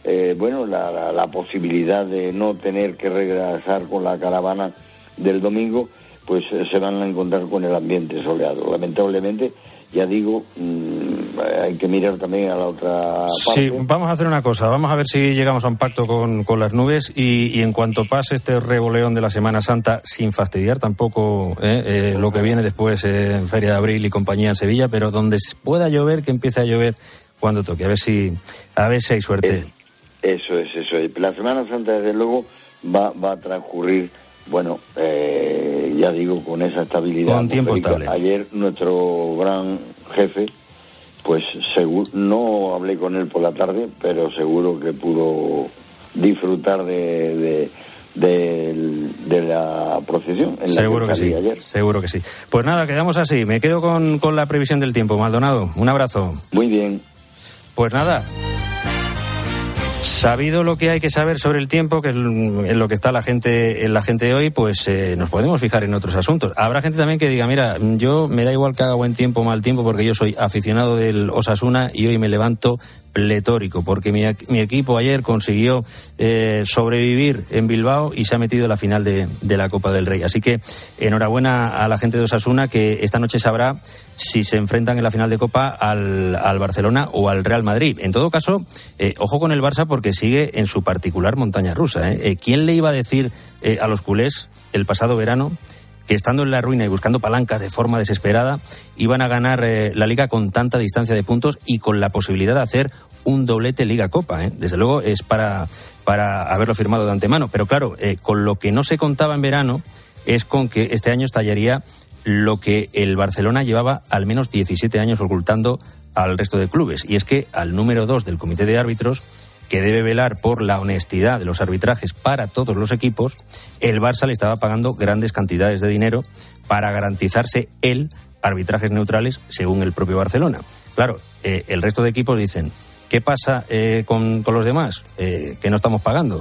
posibilidad de no tener que regresar con la caravana del domingo, pues se van a encontrar con el ambiente soleado. Lamentablemente, ya digo, hay que mirar también a la otra parte. Sí, vamos a hacer una cosa, vamos a ver si llegamos a un pacto con las nubes y en cuanto pase este revoleón de la Semana Santa, sin fastidiar tampoco lo que viene después en Feria de Abril y compañía en Sevilla, pero donde pueda llover, que empiece a llover cuando toque, a ver si hay suerte. Eso es. La Semana Santa, desde luego, va a transcurrir bueno, ya digo, con esa estabilidad. Con tiempo estable. Ayer nuestro gran jefe, pues seguro, no hablé con él por la tarde, pero seguro que pudo disfrutar de la procesión. Seguro que sí, ayer. Seguro que sí. Pues nada, quedamos así. Me quedo con la previsión del tiempo. Maldonado, un abrazo. Muy bien. Pues nada, sabido lo que hay que saber sobre el tiempo, que es en lo que está la gente hoy, pues nos podemos fijar en otros asuntos. Habrá gente también que diga, mira, yo me da igual que haga buen tiempo o mal tiempo, porque yo soy aficionado del Osasuna y hoy me levanto pletórico, porque mi equipo ayer consiguió sobrevivir en Bilbao y se ha metido en la final de la Copa del Rey. Así que enhorabuena a la gente de Osasuna, que esta noche sabrá si se enfrentan en la final de Copa al Barcelona o al Real Madrid. En todo caso, ojo con el Barça, porque sigue en su particular montaña rusa. ¿Quién le iba a decir a los culés el pasado verano que estando en la ruina y buscando palancas de forma desesperada iban a ganar la Liga con tanta distancia de puntos y con la posibilidad de hacer un doblete Liga-Copa? Desde luego es para haberlo firmado de antemano. Pero claro, con lo que no se contaba en verano es con que este año estallaría lo que el Barcelona llevaba al menos 17 años ocultando al resto de clubes. Y es que al número 2 del comité de árbitros, que debe velar por la honestidad de los arbitrajes para todos los equipos, el Barça le estaba pagando grandes cantidades de dinero para garantizarse él arbitrajes neutrales, según el propio Barcelona. Claro, el resto de equipos dicen, ¿qué pasa con los demás? Que no estamos pagando.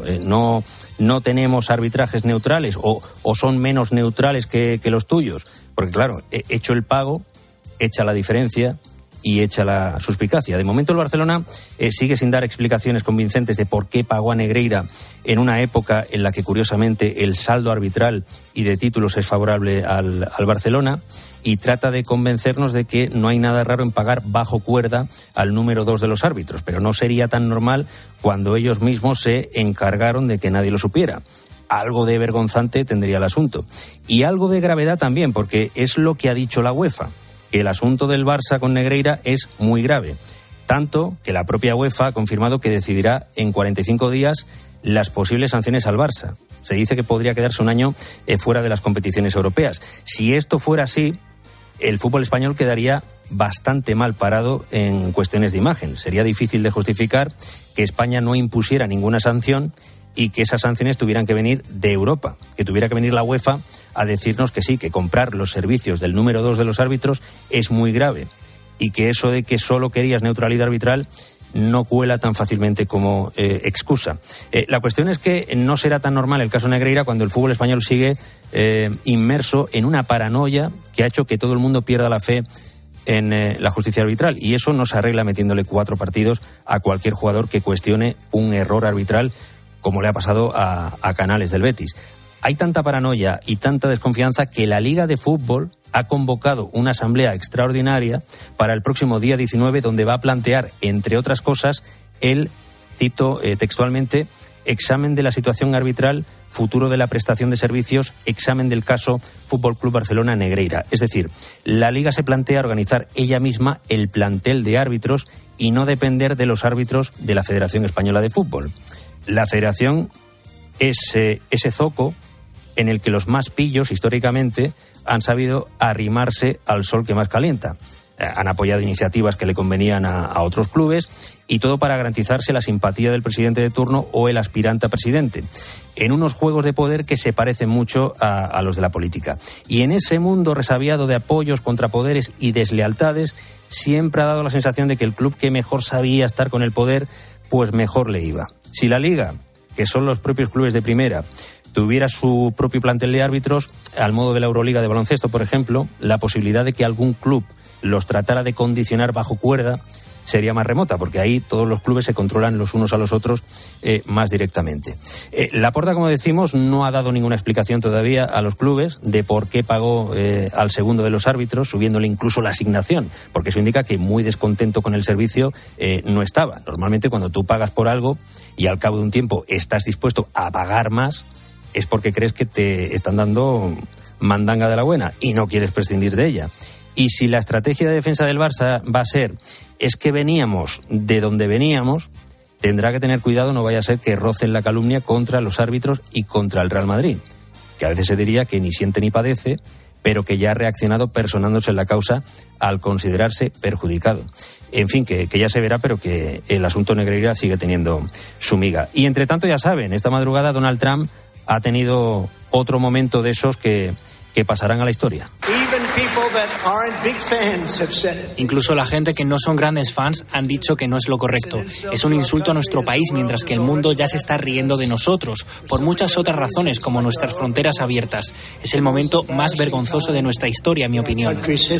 No tenemos arbitrajes neutrales o son menos neutrales que los tuyos. Porque claro, hecho el pago, echa la diferencia y echa la suspicacia. De momento el Barcelona sigue sin dar explicaciones convincentes de por qué pagó a Negreira en una época en la que curiosamente el saldo arbitral y de títulos es favorable al Barcelona, y trata de convencernos de que no hay nada raro en pagar bajo cuerda al número 2 de los árbitros, pero no sería tan normal cuando ellos mismos se encargaron de que nadie lo supiera. Algo de vergonzante tendría el asunto. Y algo de gravedad también, porque es lo que ha dicho la UEFA, que el asunto del Barça con Negreira es muy grave. Tanto que la propia UEFA ha confirmado que decidirá en 45 días las posibles sanciones al Barça. Se dice que podría quedarse un año fuera de las competiciones europeas. Si esto fuera así, el fútbol español quedaría bastante mal parado en cuestiones de imagen. Sería difícil de justificar que España no impusiera ninguna sanción y que esas sanciones tuvieran que venir de Europa, que tuviera que venir la UEFA a decirnos que sí, que comprar los servicios del número 2 de los árbitros es muy grave y que eso de que solo querías neutralidad arbitral no cuela tan fácilmente como excusa. La cuestión es que no será tan normal el caso Negreira cuando el fútbol español sigue inmerso en una paranoia que ha hecho que todo el mundo pierda la fe en la justicia arbitral, y eso no se arregla metiéndole 4 partidos a cualquier jugador que cuestione un error arbitral, como le ha pasado a Canales del Betis. Hay tanta paranoia y tanta desconfianza que la Liga de Fútbol ha convocado una asamblea extraordinaria para el próximo día 19, donde va a plantear, entre otras cosas, el, cito textualmente, examen de la situación arbitral, futuro de la prestación de servicios, examen del caso Fútbol Club Barcelona Negreira. Es decir, la Liga se plantea organizar ella misma el plantel de árbitros y no depender de los árbitros de la Federación Española de Fútbol. La Federación es ese zoco en el que los más pillos, históricamente, han sabido arrimarse al sol que más calienta. Han apoyado iniciativas que le convenían a otros clubes, y todo para garantizarse la simpatía del presidente de turno o el aspirante a presidente, en unos juegos de poder que se parecen mucho a los de la política. Y en ese mundo resabiado de apoyos, contrapoderes y deslealtades, siempre ha dado la sensación de que el club que mejor sabía estar con el poder, pues mejor le iba. Si la Liga, que son los propios clubes de primera, tuviera su propio plantel de árbitros, al modo de la Euroliga de baloncesto, por ejemplo, la posibilidad de que algún club los tratara de condicionar bajo cuerda sería más remota, porque ahí todos los clubes se controlan los unos a los otros más directamente. Laporta, como decimos, no ha dado ninguna explicación todavía a los clubes de por qué pagó al segundo de los árbitros, subiéndole incluso la asignación, porque eso indica que muy descontento con el servicio no estaba. Normalmente cuando tú pagas por algo y al cabo de un tiempo estás dispuesto a pagar más, es porque crees que te están dando mandanga de la buena y no quieres prescindir de ella. Y si la estrategia de defensa del Barça va a ser, es que veníamos de donde veníamos, tendrá que tener cuidado, no vaya a ser que rocen la calumnia contra los árbitros y contra el Real Madrid. que a veces se diría que ni siente ni padece, pero que ya ha reaccionado personándose en la causa al considerarse perjudicado. En fin, que ya se verá, pero que el asunto Negreira sigue teniendo su miga. Y entre tanto, ya saben, esta madrugada Donald Trump ha tenido otro momento de esos que pasarán a la historia. Incluso la gente que no son grandes fans han dicho que no es lo correcto. Es un insulto a nuestro país, mientras que el mundo ya se está riendo de nosotros, por muchas otras razones, como nuestras fronteras abiertas. Es el momento más vergonzoso de nuestra historia, en mi opinión.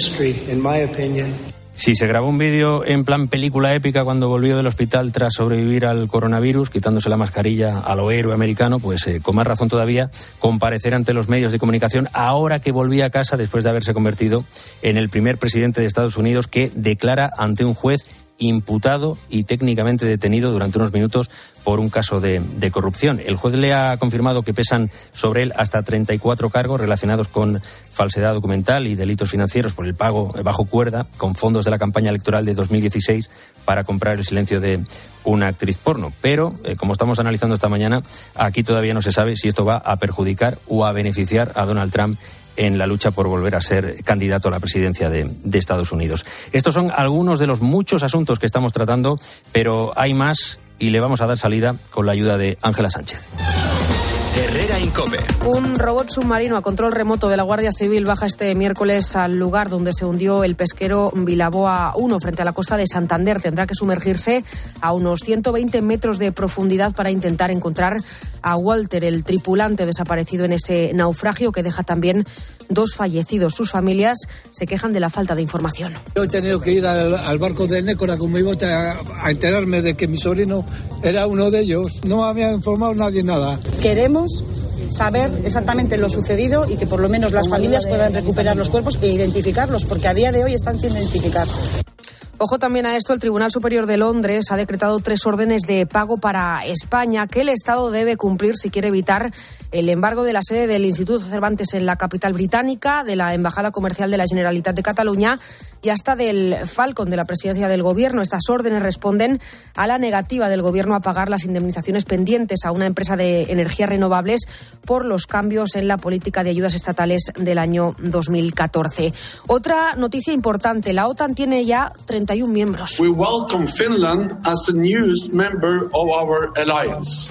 Sí, se grabó un vídeo en plan película épica cuando volvió del hospital tras sobrevivir al coronavirus, quitándose la mascarilla a lo héroe americano, pues con más razón todavía comparecer ante los medios de comunicación ahora que volvía a casa después de haberse convertido en el primer presidente de Estados Unidos que declara ante un juez imputado y técnicamente detenido durante unos minutos por un caso de corrupción. El juez le ha confirmado que pesan sobre él hasta 34 cargos relacionados con falsedad documental y delitos financieros por el pago bajo cuerda con fondos de la campaña electoral de 2016 para comprar el silencio de una actriz porno. Pero, como estamos analizando esta mañana, aquí todavía no se sabe si esto va a perjudicar o a beneficiar a Donald Trump en la lucha por volver a ser candidato a la presidencia de Estados Unidos. Estos son algunos de los muchos asuntos que estamos tratando, pero hay más y le vamos a dar salida con la ayuda de Ángela Sánchez. Herrera Incope. Un robot submarino a control remoto de la Guardia Civil baja este miércoles al lugar donde se hundió el pesquero Vilaboa 1 frente a la costa de Santander. Tendrá que sumergirse a unos 120 metros de profundidad para intentar encontrar a Walter, el tripulante desaparecido en ese naufragio que deja también 2 fallecidos. Sus familias se quejan de la falta de información. Yo he tenido que ir al barco de Nécora con mi bote a enterarme de que mi sobrino era uno de ellos. No me había informado nadie nada. Queremos saber exactamente lo sucedido y que por lo menos las familias puedan recuperar los cuerpos e identificarlos, porque a día de hoy están sin identificar. Ojo también a esto, el Tribunal Superior de Londres ha decretado 3 órdenes de pago para España que el Estado debe cumplir si quiere evitar el embargo de la sede del Instituto Cervantes en la capital británica, de la Embajada Comercial de la Generalitat de Cataluña y hasta del Falcon de la Presidencia del Gobierno. Estas órdenes responden a la negativa del Gobierno a pagar las indemnizaciones pendientes a una empresa de energías renovables por los cambios en la política de ayudas estatales del año 2014. Otra noticia importante, la OTAN tiene ya 31 miembros. We welcome Finland as the newest member of our alliance.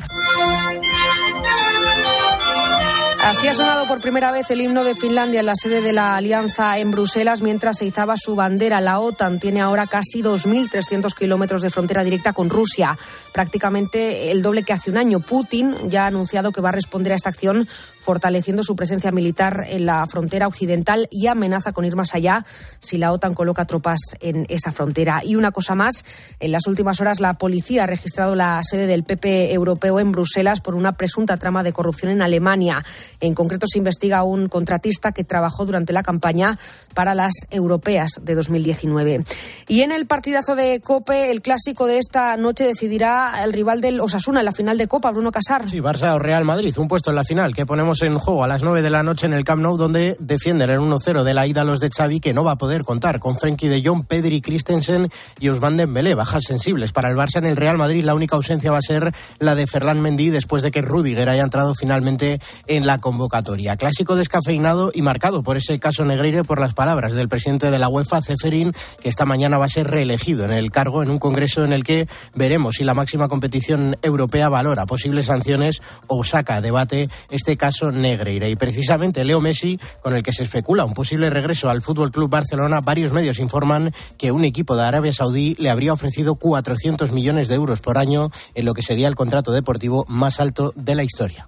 Así ha sonado por primera vez el himno de Finlandia en la sede de la Alianza en Bruselas mientras se izaba su bandera. La OTAN tiene ahora casi 2.300 kilómetros de frontera directa con Rusia, prácticamente el doble que hace un año. Putin ya ha anunciado que va a responder a esta acción fortaleciendo su presencia militar en la frontera occidental y amenaza con ir más allá si la OTAN coloca tropas en esa frontera. Y una cosa más, en las últimas horas la policía ha registrado la sede del PP europeo en Bruselas por una presunta trama de corrupción en Alemania. En concreto se investiga a un contratista que trabajó durante la campaña para las europeas de 2019. Y en el partidazo de COPE, el clásico de esta noche decidirá el rival del Osasuna en la final de Copa, Bruno Casar. Sí, Barça o Real Madrid, un puesto en la final que ponemos en juego a las 9 de la noche en el Camp Nou, donde defienden el 1-0 de la ida los de Xavi, que no va a poder contar con Frenkie de Jong, Pedri, Christensen y Ousmane Dembélé, bajas sensibles. Para el Barça, en el Real Madrid la única ausencia va a ser la de Ferland Mendy después de que Rüdiger haya entrado finalmente en la convocatoria. Clásico descafeinado y marcado por ese caso Negreira, por las palabras del presidente de la UEFA, Ceferin, que esta mañana va a ser reelegido en el cargo en un congreso en el que veremos si la máxima competición europea valora posibles sanciones o saca a debate este caso Negreira. Y precisamente Leo Messi, con el que se especula un posible regreso al Fútbol Club Barcelona, varios medios informan que un equipo de Arabia Saudí le habría ofrecido 400 millones de euros por año en lo que sería el contrato deportivo más alto de la historia.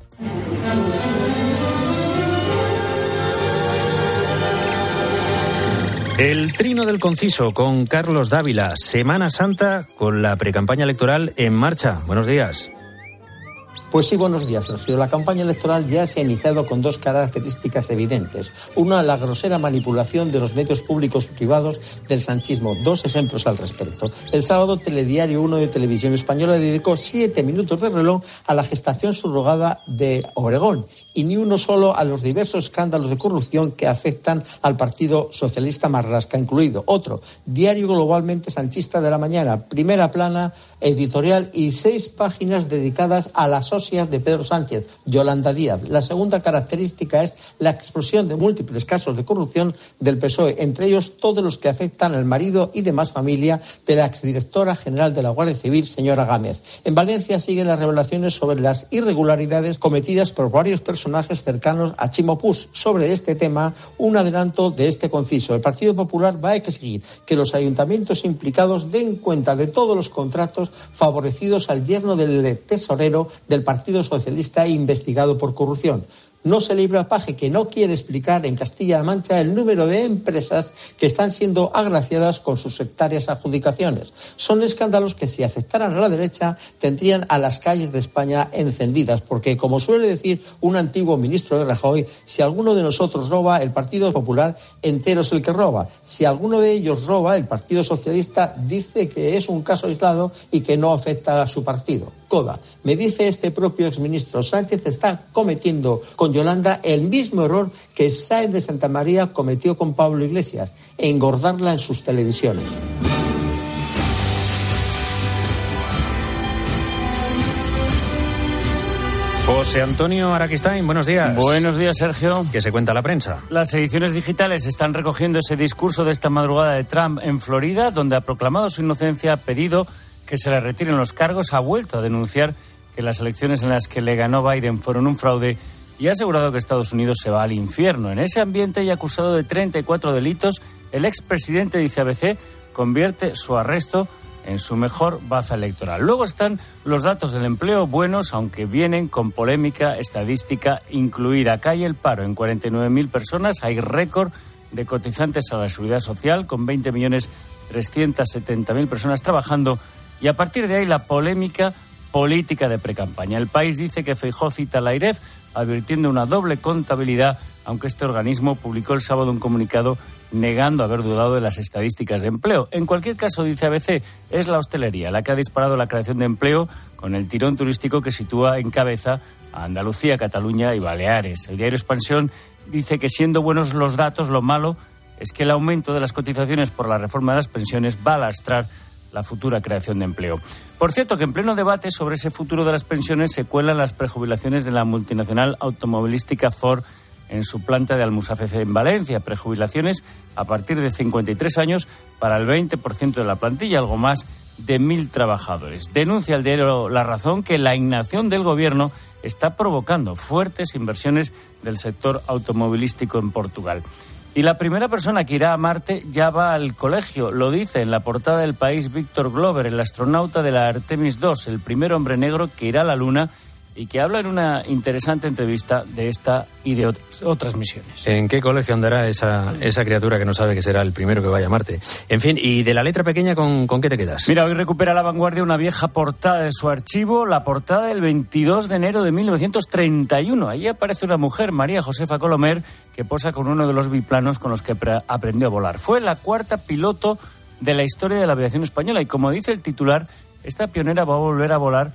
El trino del conciso con Carlos Dávila. Semana Santa con la precampaña electoral en marcha. Buenos días. Pues sí, buenos días, Sergio. La campaña electoral ya se ha iniciado con 2 características evidentes. Una, la grosera manipulación de los medios públicos y privados del sanchismo. 2 ejemplos al respecto. El sábado, Telediario 1 de Televisión Española dedicó 7 minutos de reloj a la gestación subrogada de Obregón y ni uno solo a los diversos escándalos de corrupción que afectan al Partido Socialista Marlaska incluido. Otro, Diario Globalmente Sanchista de la Mañana, primera plana, editorial y 6 páginas dedicadas a la socias de Pedro Sánchez, Yolanda Díaz. La segunda característica es la explosión de múltiples casos de corrupción del PSOE, entre ellos todos los que afectan al marido y demás familia de la exdirectora general de la Guardia Civil, señora Gámez. En Valencia siguen las revelaciones sobre las irregularidades cometidas por varios personajes cercanos a Chimo Puig. Sobre este tema, un adelanto de este conciso. El Partido Popular va a exigir que los ayuntamientos implicados den cuenta de todos los contratos favorecidos al yerno del tesorero del Partido Socialista investigado por corrupción. No se libra Paje, que no quiere explicar en Castilla-La Mancha el número de empresas que están siendo agraciadas con sus sectarias adjudicaciones. Son escándalos que, si afectaran a la derecha, tendrían a las calles de España encendidas, porque, como suele decir un antiguo ministro de Rajoy, si alguno de nosotros roba, el Partido Popular entero es el que roba. Si alguno de ellos roba, el Partido Socialista dice que es un caso aislado y que no afecta a su partido. Coda. Me dice este propio exministro, Sánchez está cometiendo con Yolanda el mismo error que Sáenz de Santa María cometió con Pablo Iglesias, engordarla en sus televisiones. José Antonio Araquistain, buenos días. Buenos días, Sergio. ¿Qué se cuenta la prensa? Las ediciones digitales están recogiendo ese discurso de esta madrugada de Trump en Florida, donde ha proclamado su inocencia, ha pedido que se le retiren los cargos, ha vuelto a denunciar que las elecciones en las que le ganó Biden fueron un fraude y ha asegurado que Estados Unidos se va al infierno. En ese ambiente y acusado de 34 delitos, el expresidente, dice ABC, convierte su arresto en su mejor baza electoral. Luego están los datos del empleo buenos, aunque vienen con polémica estadística incluida. Cae el paro en 49.000 personas, hay récord de cotizantes a la Seguridad Social con 20.370.000 personas trabajando. Y a partir de ahí la polémica política de precampaña. El País dice que Feijóo cita a la AIREF advirtiendo una doble contabilidad, aunque este organismo publicó el sábado un comunicado negando haber dudado de las estadísticas de empleo. En cualquier caso, dice ABC, es la hostelería la que ha disparado la creación de empleo con el tirón turístico que sitúa en cabeza a Andalucía, Cataluña y Baleares. El diario Expansión dice que, siendo buenos los datos, lo malo es que el aumento de las cotizaciones por la reforma de las pensiones va a lastrar la futura creación de empleo. Por cierto, que en pleno debate sobre ese futuro de las pensiones se cuelan las prejubilaciones de la multinacional automovilística Ford en su planta de Almusafes en Valencia. Prejubilaciones a partir de 53 años para el 20% de la plantilla, algo más de 1.000 trabajadores. Denuncia el diario La Razón que la inacción del gobierno está provocando fuertes inversiones del sector automovilístico en Portugal. Y la primera persona que irá a Marte ya va al colegio. Lo dice en la portada del País Víctor Glover, el astronauta de la Artemis II, el primer hombre negro que irá a la Luna y que habla en una interesante entrevista de esta y de otras misiones. ¿En qué colegio andará esa criatura que no sabe que será el primero que vaya a Marte? En fin, y de la letra pequeña, ¿con qué te quedas? Mira, hoy recupera La Vanguardia una vieja portada de su archivo, la portada del 22 de enero de 1931. Allí aparece una mujer, María Josefa Colomer, que posa con uno de los biplanos con los que aprendió a volar. Fue la cuarta piloto de la historia de la aviación española y, como dice el titular, esta pionera va a volver a volar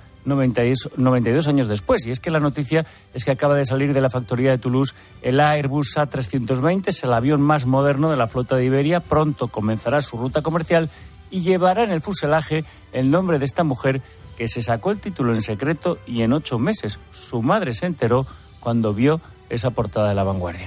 92 años después. Y es que la noticia es que acaba de salir de la factoría de Toulouse el Airbus A320, es el avión más moderno de la flota de Iberia. Pronto comenzará su ruta comercial y llevará en el fuselaje el nombre de esta mujer que se sacó el título en secreto y en 8 meses su madre se enteró cuando vio esa portada de La Vanguardia.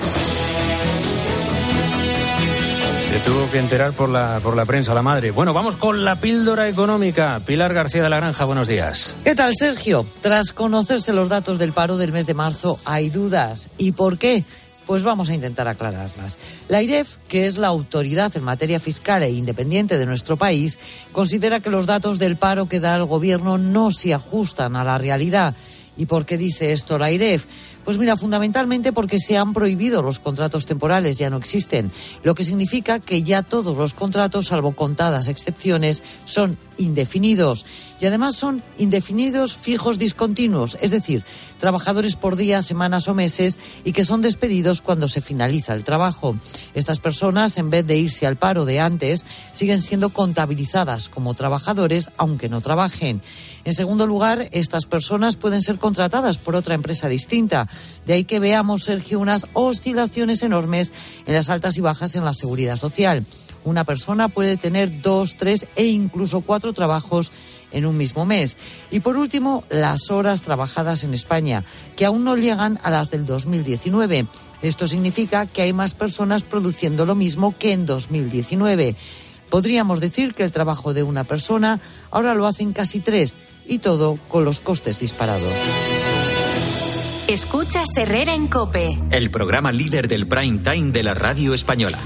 Se tuvo que enterar por la prensa, la madre. Bueno, vamos con la píldora económica. Pilar García de la Granja, buenos días. ¿Qué tal, Sergio? Tras conocerse los datos del paro del mes de marzo, hay dudas. ¿Y por qué? Pues vamos a intentar aclararlas. La AIREF, que es la autoridad en materia fiscal e independiente de nuestro país, considera que los datos del paro que da el gobierno no se ajustan a la realidad. ¿Y por qué dice esto la AIREF? Pues mira, fundamentalmente porque se han prohibido los contratos temporales, ya no existen, lo que significa que ya todos los contratos, salvo contadas excepciones, son indefinidos. Y además son indefinidos fijos discontinuos, es decir, trabajadores por días, semanas o meses y que son despedidos cuando se finaliza el trabajo. Estas personas, en vez de irse al paro de antes, siguen siendo contabilizadas como trabajadores, aunque no trabajen. En segundo lugar, estas personas pueden ser contratadas por otra empresa distinta, De ahí que veamos, Sergio, unas oscilaciones enormes en las altas y bajas en la seguridad social. Una persona puede tener 2, 3 e incluso 4 trabajos en un mismo mes. Y por último, las horas trabajadas en España, que aún no llegan a las del 2019. Esto significa que hay más personas produciendo lo mismo que en 2019. Podríamos decir que el trabajo de una persona ahora lo hacen casi 3, y todo con los costes disparados. Escuchas Herrera en COPE, el programa líder del prime time de la radio española.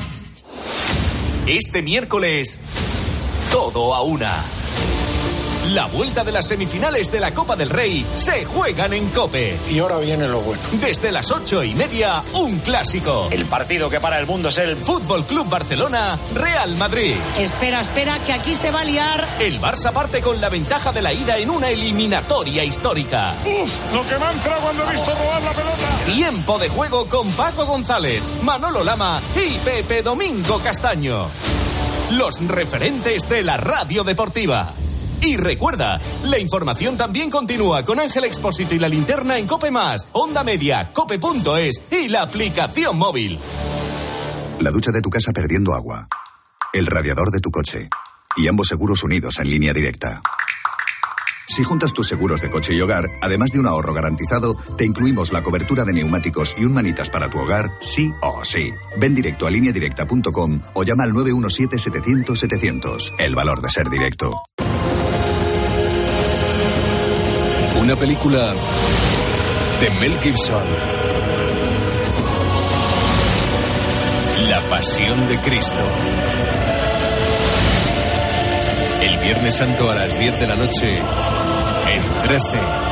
Este miércoles, todo a una. La vuelta de las semifinales de la Copa del Rey se juegan en COPE. Y ahora viene lo bueno. Desde las 8:30, un clásico. El partido que para el mundo es el Fútbol Club Barcelona, Real Madrid. Espera, que aquí se va a liar. El Barça parte con la ventaja de la ida en una eliminatoria histórica. ¡Uf! Lo que me ha entrado cuando he visto robar la pelota. Tiempo de juego con Paco González, Manolo Lama y Pepe Domingo Castaño. Los referentes de la radio deportiva. Y recuerda, la información también continúa con Ángel Expósito y La Linterna en COPE+, Onda Media, cope.es y la aplicación móvil. La ducha de tu casa perdiendo agua, el radiador de tu coche y ambos seguros unidos en línea directa. Si juntas tus seguros de coche y hogar, además de un ahorro garantizado, te incluimos la cobertura de neumáticos y un manitas para tu hogar, sí o sí. Ven directo a lineadirecta.com o llama al 917-700-700. El valor de ser directo. Una película de Mel Gibson. La Pasión de Cristo. El Viernes Santo a las 10 de la noche en 13.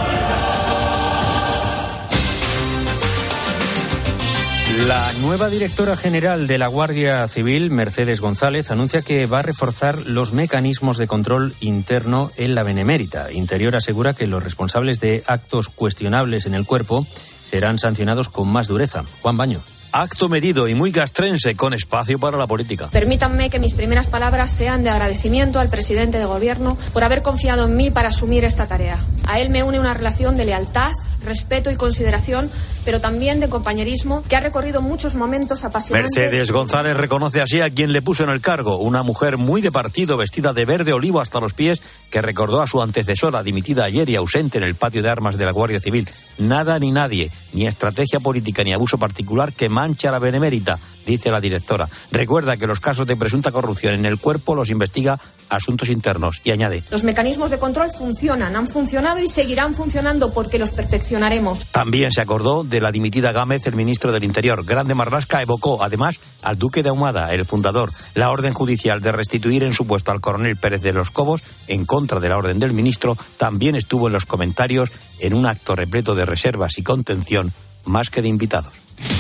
La nueva directora general de la Guardia Civil, Mercedes González, anuncia que va a reforzar los mecanismos de control interno en la Benemérita. Interior asegura que los responsables de actos cuestionables en el cuerpo serán sancionados con más dureza. Juan Baño. Acto medido y muy castrense, con espacio para la política. Permítanme que mis primeras palabras sean de agradecimiento al presidente de Gobierno por haber confiado en mí para asumir esta tarea. A él me une una relación de lealtad, respeto y consideración, pero también de compañerismo, que ha recorrido muchos momentos apasionantes. Mercedes González reconoce así a quien le puso en el cargo, una mujer muy de partido, vestida de verde olivo hasta los pies, que recordó a su antecesora, dimitida ayer y ausente en el patio de armas de la Guardia Civil. Nada ni nadie, ni estrategia política ni abuso particular que mancha a la Benemérita, dice la directora. Recuerda que los casos de presunta corrupción en el cuerpo los investiga Asuntos Internos y añade: los mecanismos de control funcionan, han funcionado y seguirán funcionando porque los perfeccionaremos. También se acordó de la dimitida Gámez, el ministro del Interior. Grande Marlaska evocó además al duque de Ahumada, el fundador. La orden judicial de restituir en su puesto al coronel Pérez de los Cobos, en contra de la orden del ministro, también estuvo en los comentarios en un acto repleto de reservas y contención, más que de invitados.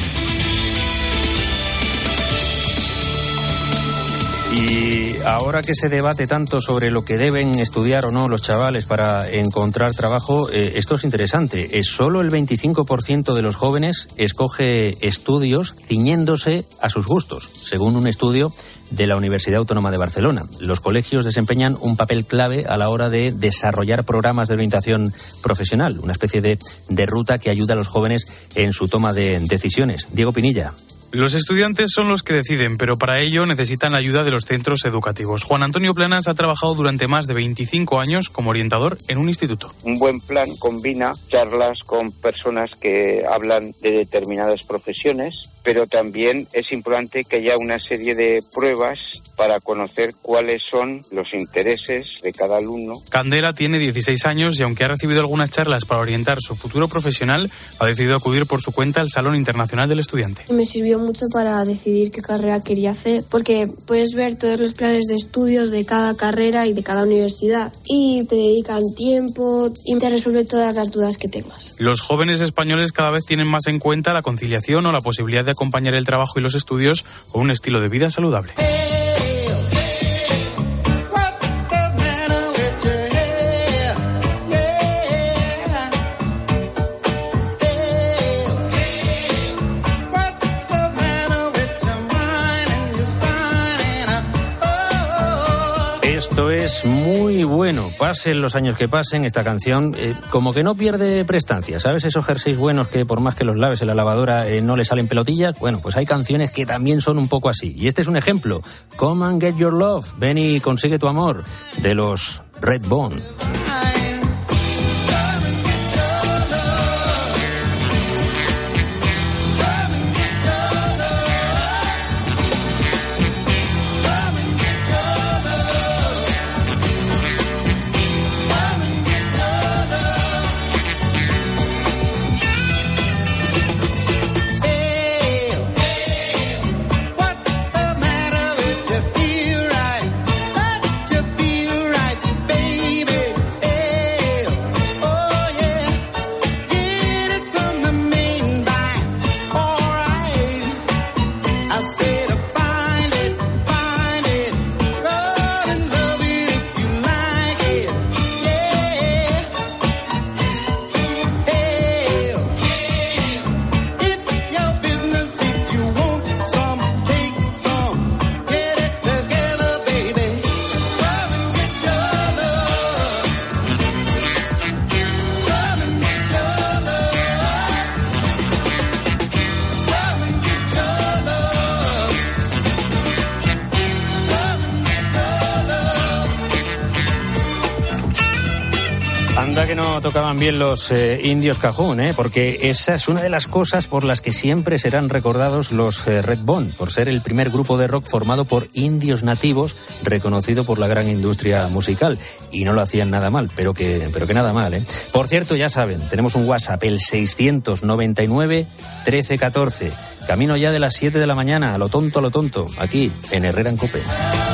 Y ahora que se debate tanto sobre lo que deben estudiar o no los chavales para encontrar trabajo, esto es interesante. Solo el 25% de los jóvenes escoge estudios ciñéndose a sus gustos, según un estudio de la Universidad Autónoma de Barcelona. Los colegios desempeñan un papel clave a la hora de desarrollar programas de orientación profesional, una especie de ruta que ayuda a los jóvenes en su toma de decisiones. Diego Pinilla. Los estudiantes son los que deciden, pero para ello necesitan la ayuda de los centros educativos. Juan Antonio Planas ha trabajado durante más de 25 años como orientador en un instituto. Un buen plan combina charlas con personas que hablan de determinadas profesiones, pero también es importante que haya una serie de pruebas para conocer cuáles son los intereses de cada alumno. Candela tiene 16 años y aunque ha recibido algunas charlas para orientar su futuro profesional, ha decidido acudir por su cuenta al Salón Internacional del Estudiante. Me sirvió mucho para decidir qué carrera quería hacer, porque puedes ver todos los planes de estudios de cada carrera y de cada universidad y te dedican tiempo y te resuelve todas las dudas que tengas. Los jóvenes españoles cada vez tienen más en cuenta la conciliación o la posibilidad de acompañar el trabajo y los estudios con un estilo de vida saludable. Esto es muy bueno. Pasen los años que pasen, esta canción como que no pierde prestancia. ¿Sabes esos jerseys buenos que por más que los laves en la lavadora no le salen pelotillas? Bueno, pues hay canciones que también son un poco así. Y este es un ejemplo. Come and Get Your Love. Ven y consigue tu amor. De los Redbone. Que no tocaban bien los indios Cajún, porque esa es una de las cosas por las que siempre serán recordados los Redbone, por ser el primer grupo de rock formado por indios nativos, reconocido por la gran industria musical. Y no lo hacían nada mal, pero que nada mal, Por cierto, ya saben, tenemos un WhatsApp, el 699 1314. Camino ya de las 7 de la mañana, a lo tonto, aquí, en Herrera en Cope.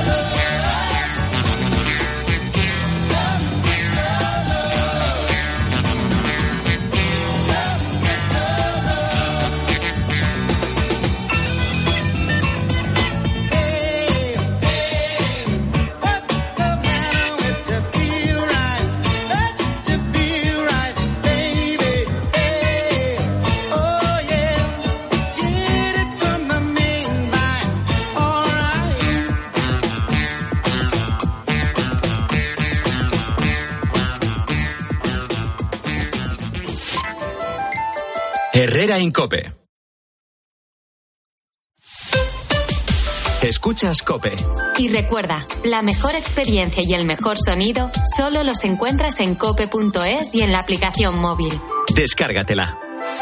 Herrera en Cope. Escuchas Cope. Y recuerda, la mejor experiencia y el mejor sonido solo los encuentras en cope.es y en la aplicación móvil. Descárgatela.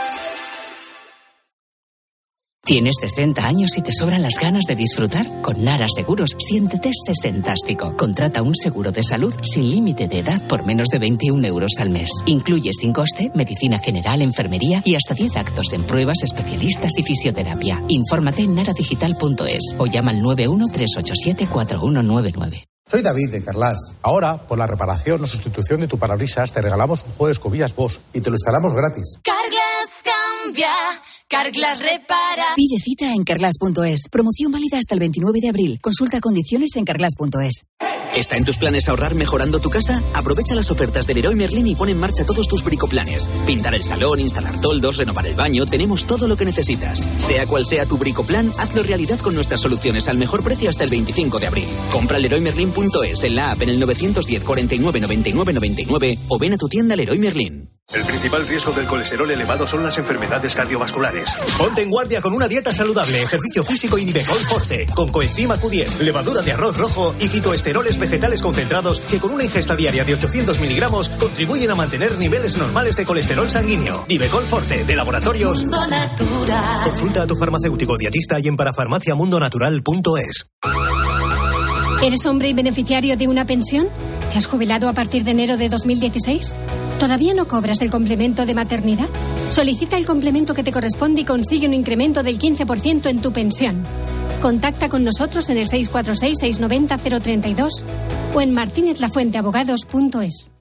¿Tienes 60 años y te sobran las ganas de disfrutar? Con Nara Seguros, siéntete sesentástico. Contrata un seguro de salud sin límite de edad por menos de 21 euros al mes. Incluye sin coste medicina general, enfermería y hasta 10 actos en pruebas, especialistas y fisioterapia. Infórmate en naradigital.es o llama al 91-387-4199. Soy David de Carglass. Ahora, por la reparación o sustitución de tu parabrisas, te regalamos un juego de escobillas Bosch y te lo instalamos gratis. Carglass cambia, Carglass repara. Pide cita en carglass.es. Promoción válida hasta el 29 de abril. Consulta condiciones en carglass.es. ¿Está en tus planes ahorrar mejorando tu casa? Aprovecha las ofertas del Leroy Merlin y pon en marcha todos tus bricoplanes. Pintar el salón, instalar toldos, renovar el baño, tenemos todo lo que necesitas. Sea cual sea tu bricoplan, hazlo realidad con nuestras soluciones al mejor precio hasta el 25 de abril. Compra leroymerlin.es en la app en el 910 49 99 99 o ven a tu tienda Leroy Merlin. El principal riesgo del colesterol elevado son las enfermedades cardiovasculares. Ponte en guardia con una dieta saludable, ejercicio físico y Nivecol Forte, con coenzima Q10, levadura de arroz rojo y fitoesteroles vegetales concentrados que con una ingesta diaria de 800 miligramos contribuyen a mantener niveles normales de colesterol sanguíneo. Nivecol Forte, de Laboratorios Mundo Natural. Consulta a tu farmacéutico dietista y en parafarmaciamundonatural.es. ¿Eres hombre y beneficiario de una pensión? ¿Te has jubilado a partir de enero de 2016? ¿Todavía no cobras el complemento de maternidad? Solicita el complemento que te corresponde y consigue un incremento del 15% en tu pensión. Contacta con nosotros en el 646-690-032 o en martinezlafuenteabogados.es.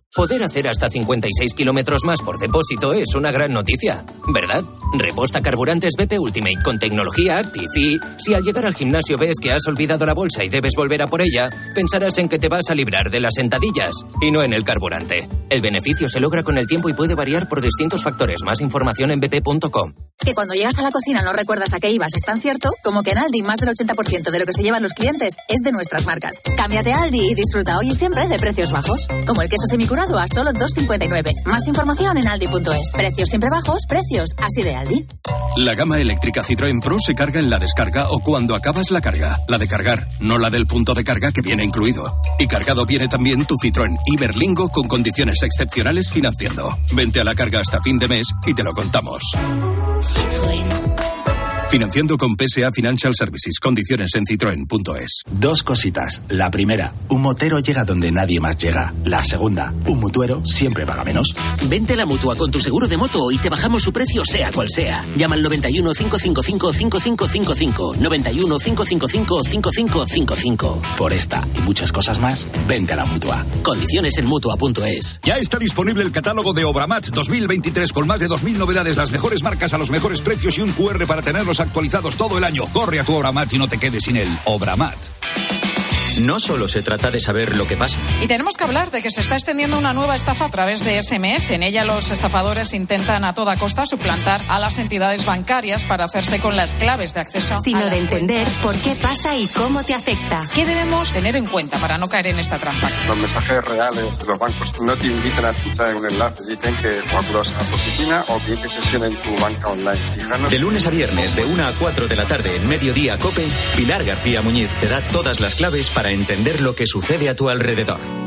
Poder hacer hasta 56 kilómetros más por depósito es una gran noticia, ¿verdad? Reposta carburantes BP Ultimate con tecnología Active y si al llegar al gimnasio ves que has olvidado la bolsa y debes volver a por ella, pensarás en que te vas a librar de las sentadillas y no en el carburante. El beneficio se logra con el tiempo y puede variar por distintos factores. Más información en bp.com. Que cuando llegas a la cocina no recuerdas a qué ibas es tan cierto como que en Aldi más del 80% de lo que se llevan los clientes es de nuestras marcas. Cámbiate a Aldi y disfruta hoy y siempre de precios bajos. Como el queso semicurado a solo 2,59. Más información en aldi.es. Precios siempre bajos, precios así de Aldi. La gama eléctrica Citroën Pro se carga en la descarga o cuando acabas la carga. La de cargar, no la del punto de carga que viene incluido. Y cargado viene también tu Citroën Iberlingo con condiciones excepcionales financiando. Vente a la carga hasta fin de mes y te lo contamos. Citroën. Financiando con PSA Financial Services. Condiciones en citroen.es. Dos cositas. La primera, un motero llega donde nadie más llega. La segunda, un mutuero siempre paga menos. Vente a la Mutua con tu seguro de moto y te bajamos su precio sea cual sea. Llama al 91 555 5555. 91 555 5555. Por esta y muchas cosas más, vente a la Mutua. Condiciones en Mutua.es. Ya está disponible el catálogo de Obramat 2023 con más de 2.000 novedades, las mejores marcas a los mejores precios y un QR para tenerlos actualizados todo el año. Corre a tu Obramat y no te quedes sin él. Obramat. No solo se trata de saber lo que pasa. Y tenemos que hablar de que se está extendiendo una nueva estafa a través de SMS. En ella los estafadores intentan a toda costa suplantar a las entidades bancarias para hacerse con las claves de acceso sino a las de entender cuentas. por qué pasa y cómo te afecta. ¿Qué debemos tener en cuenta para no caer en esta trampa? Los mensajes reales de los bancos no te invitan a pinchar en un enlace, dicen que acudas a tu oficina o que sesión en tu banca online. De lunes a viernes, de 1 a 4 de la tarde, en Mediodía COPE, Pilar García Muñiz te da todas las claves para entender lo que sucede a tu alrededor.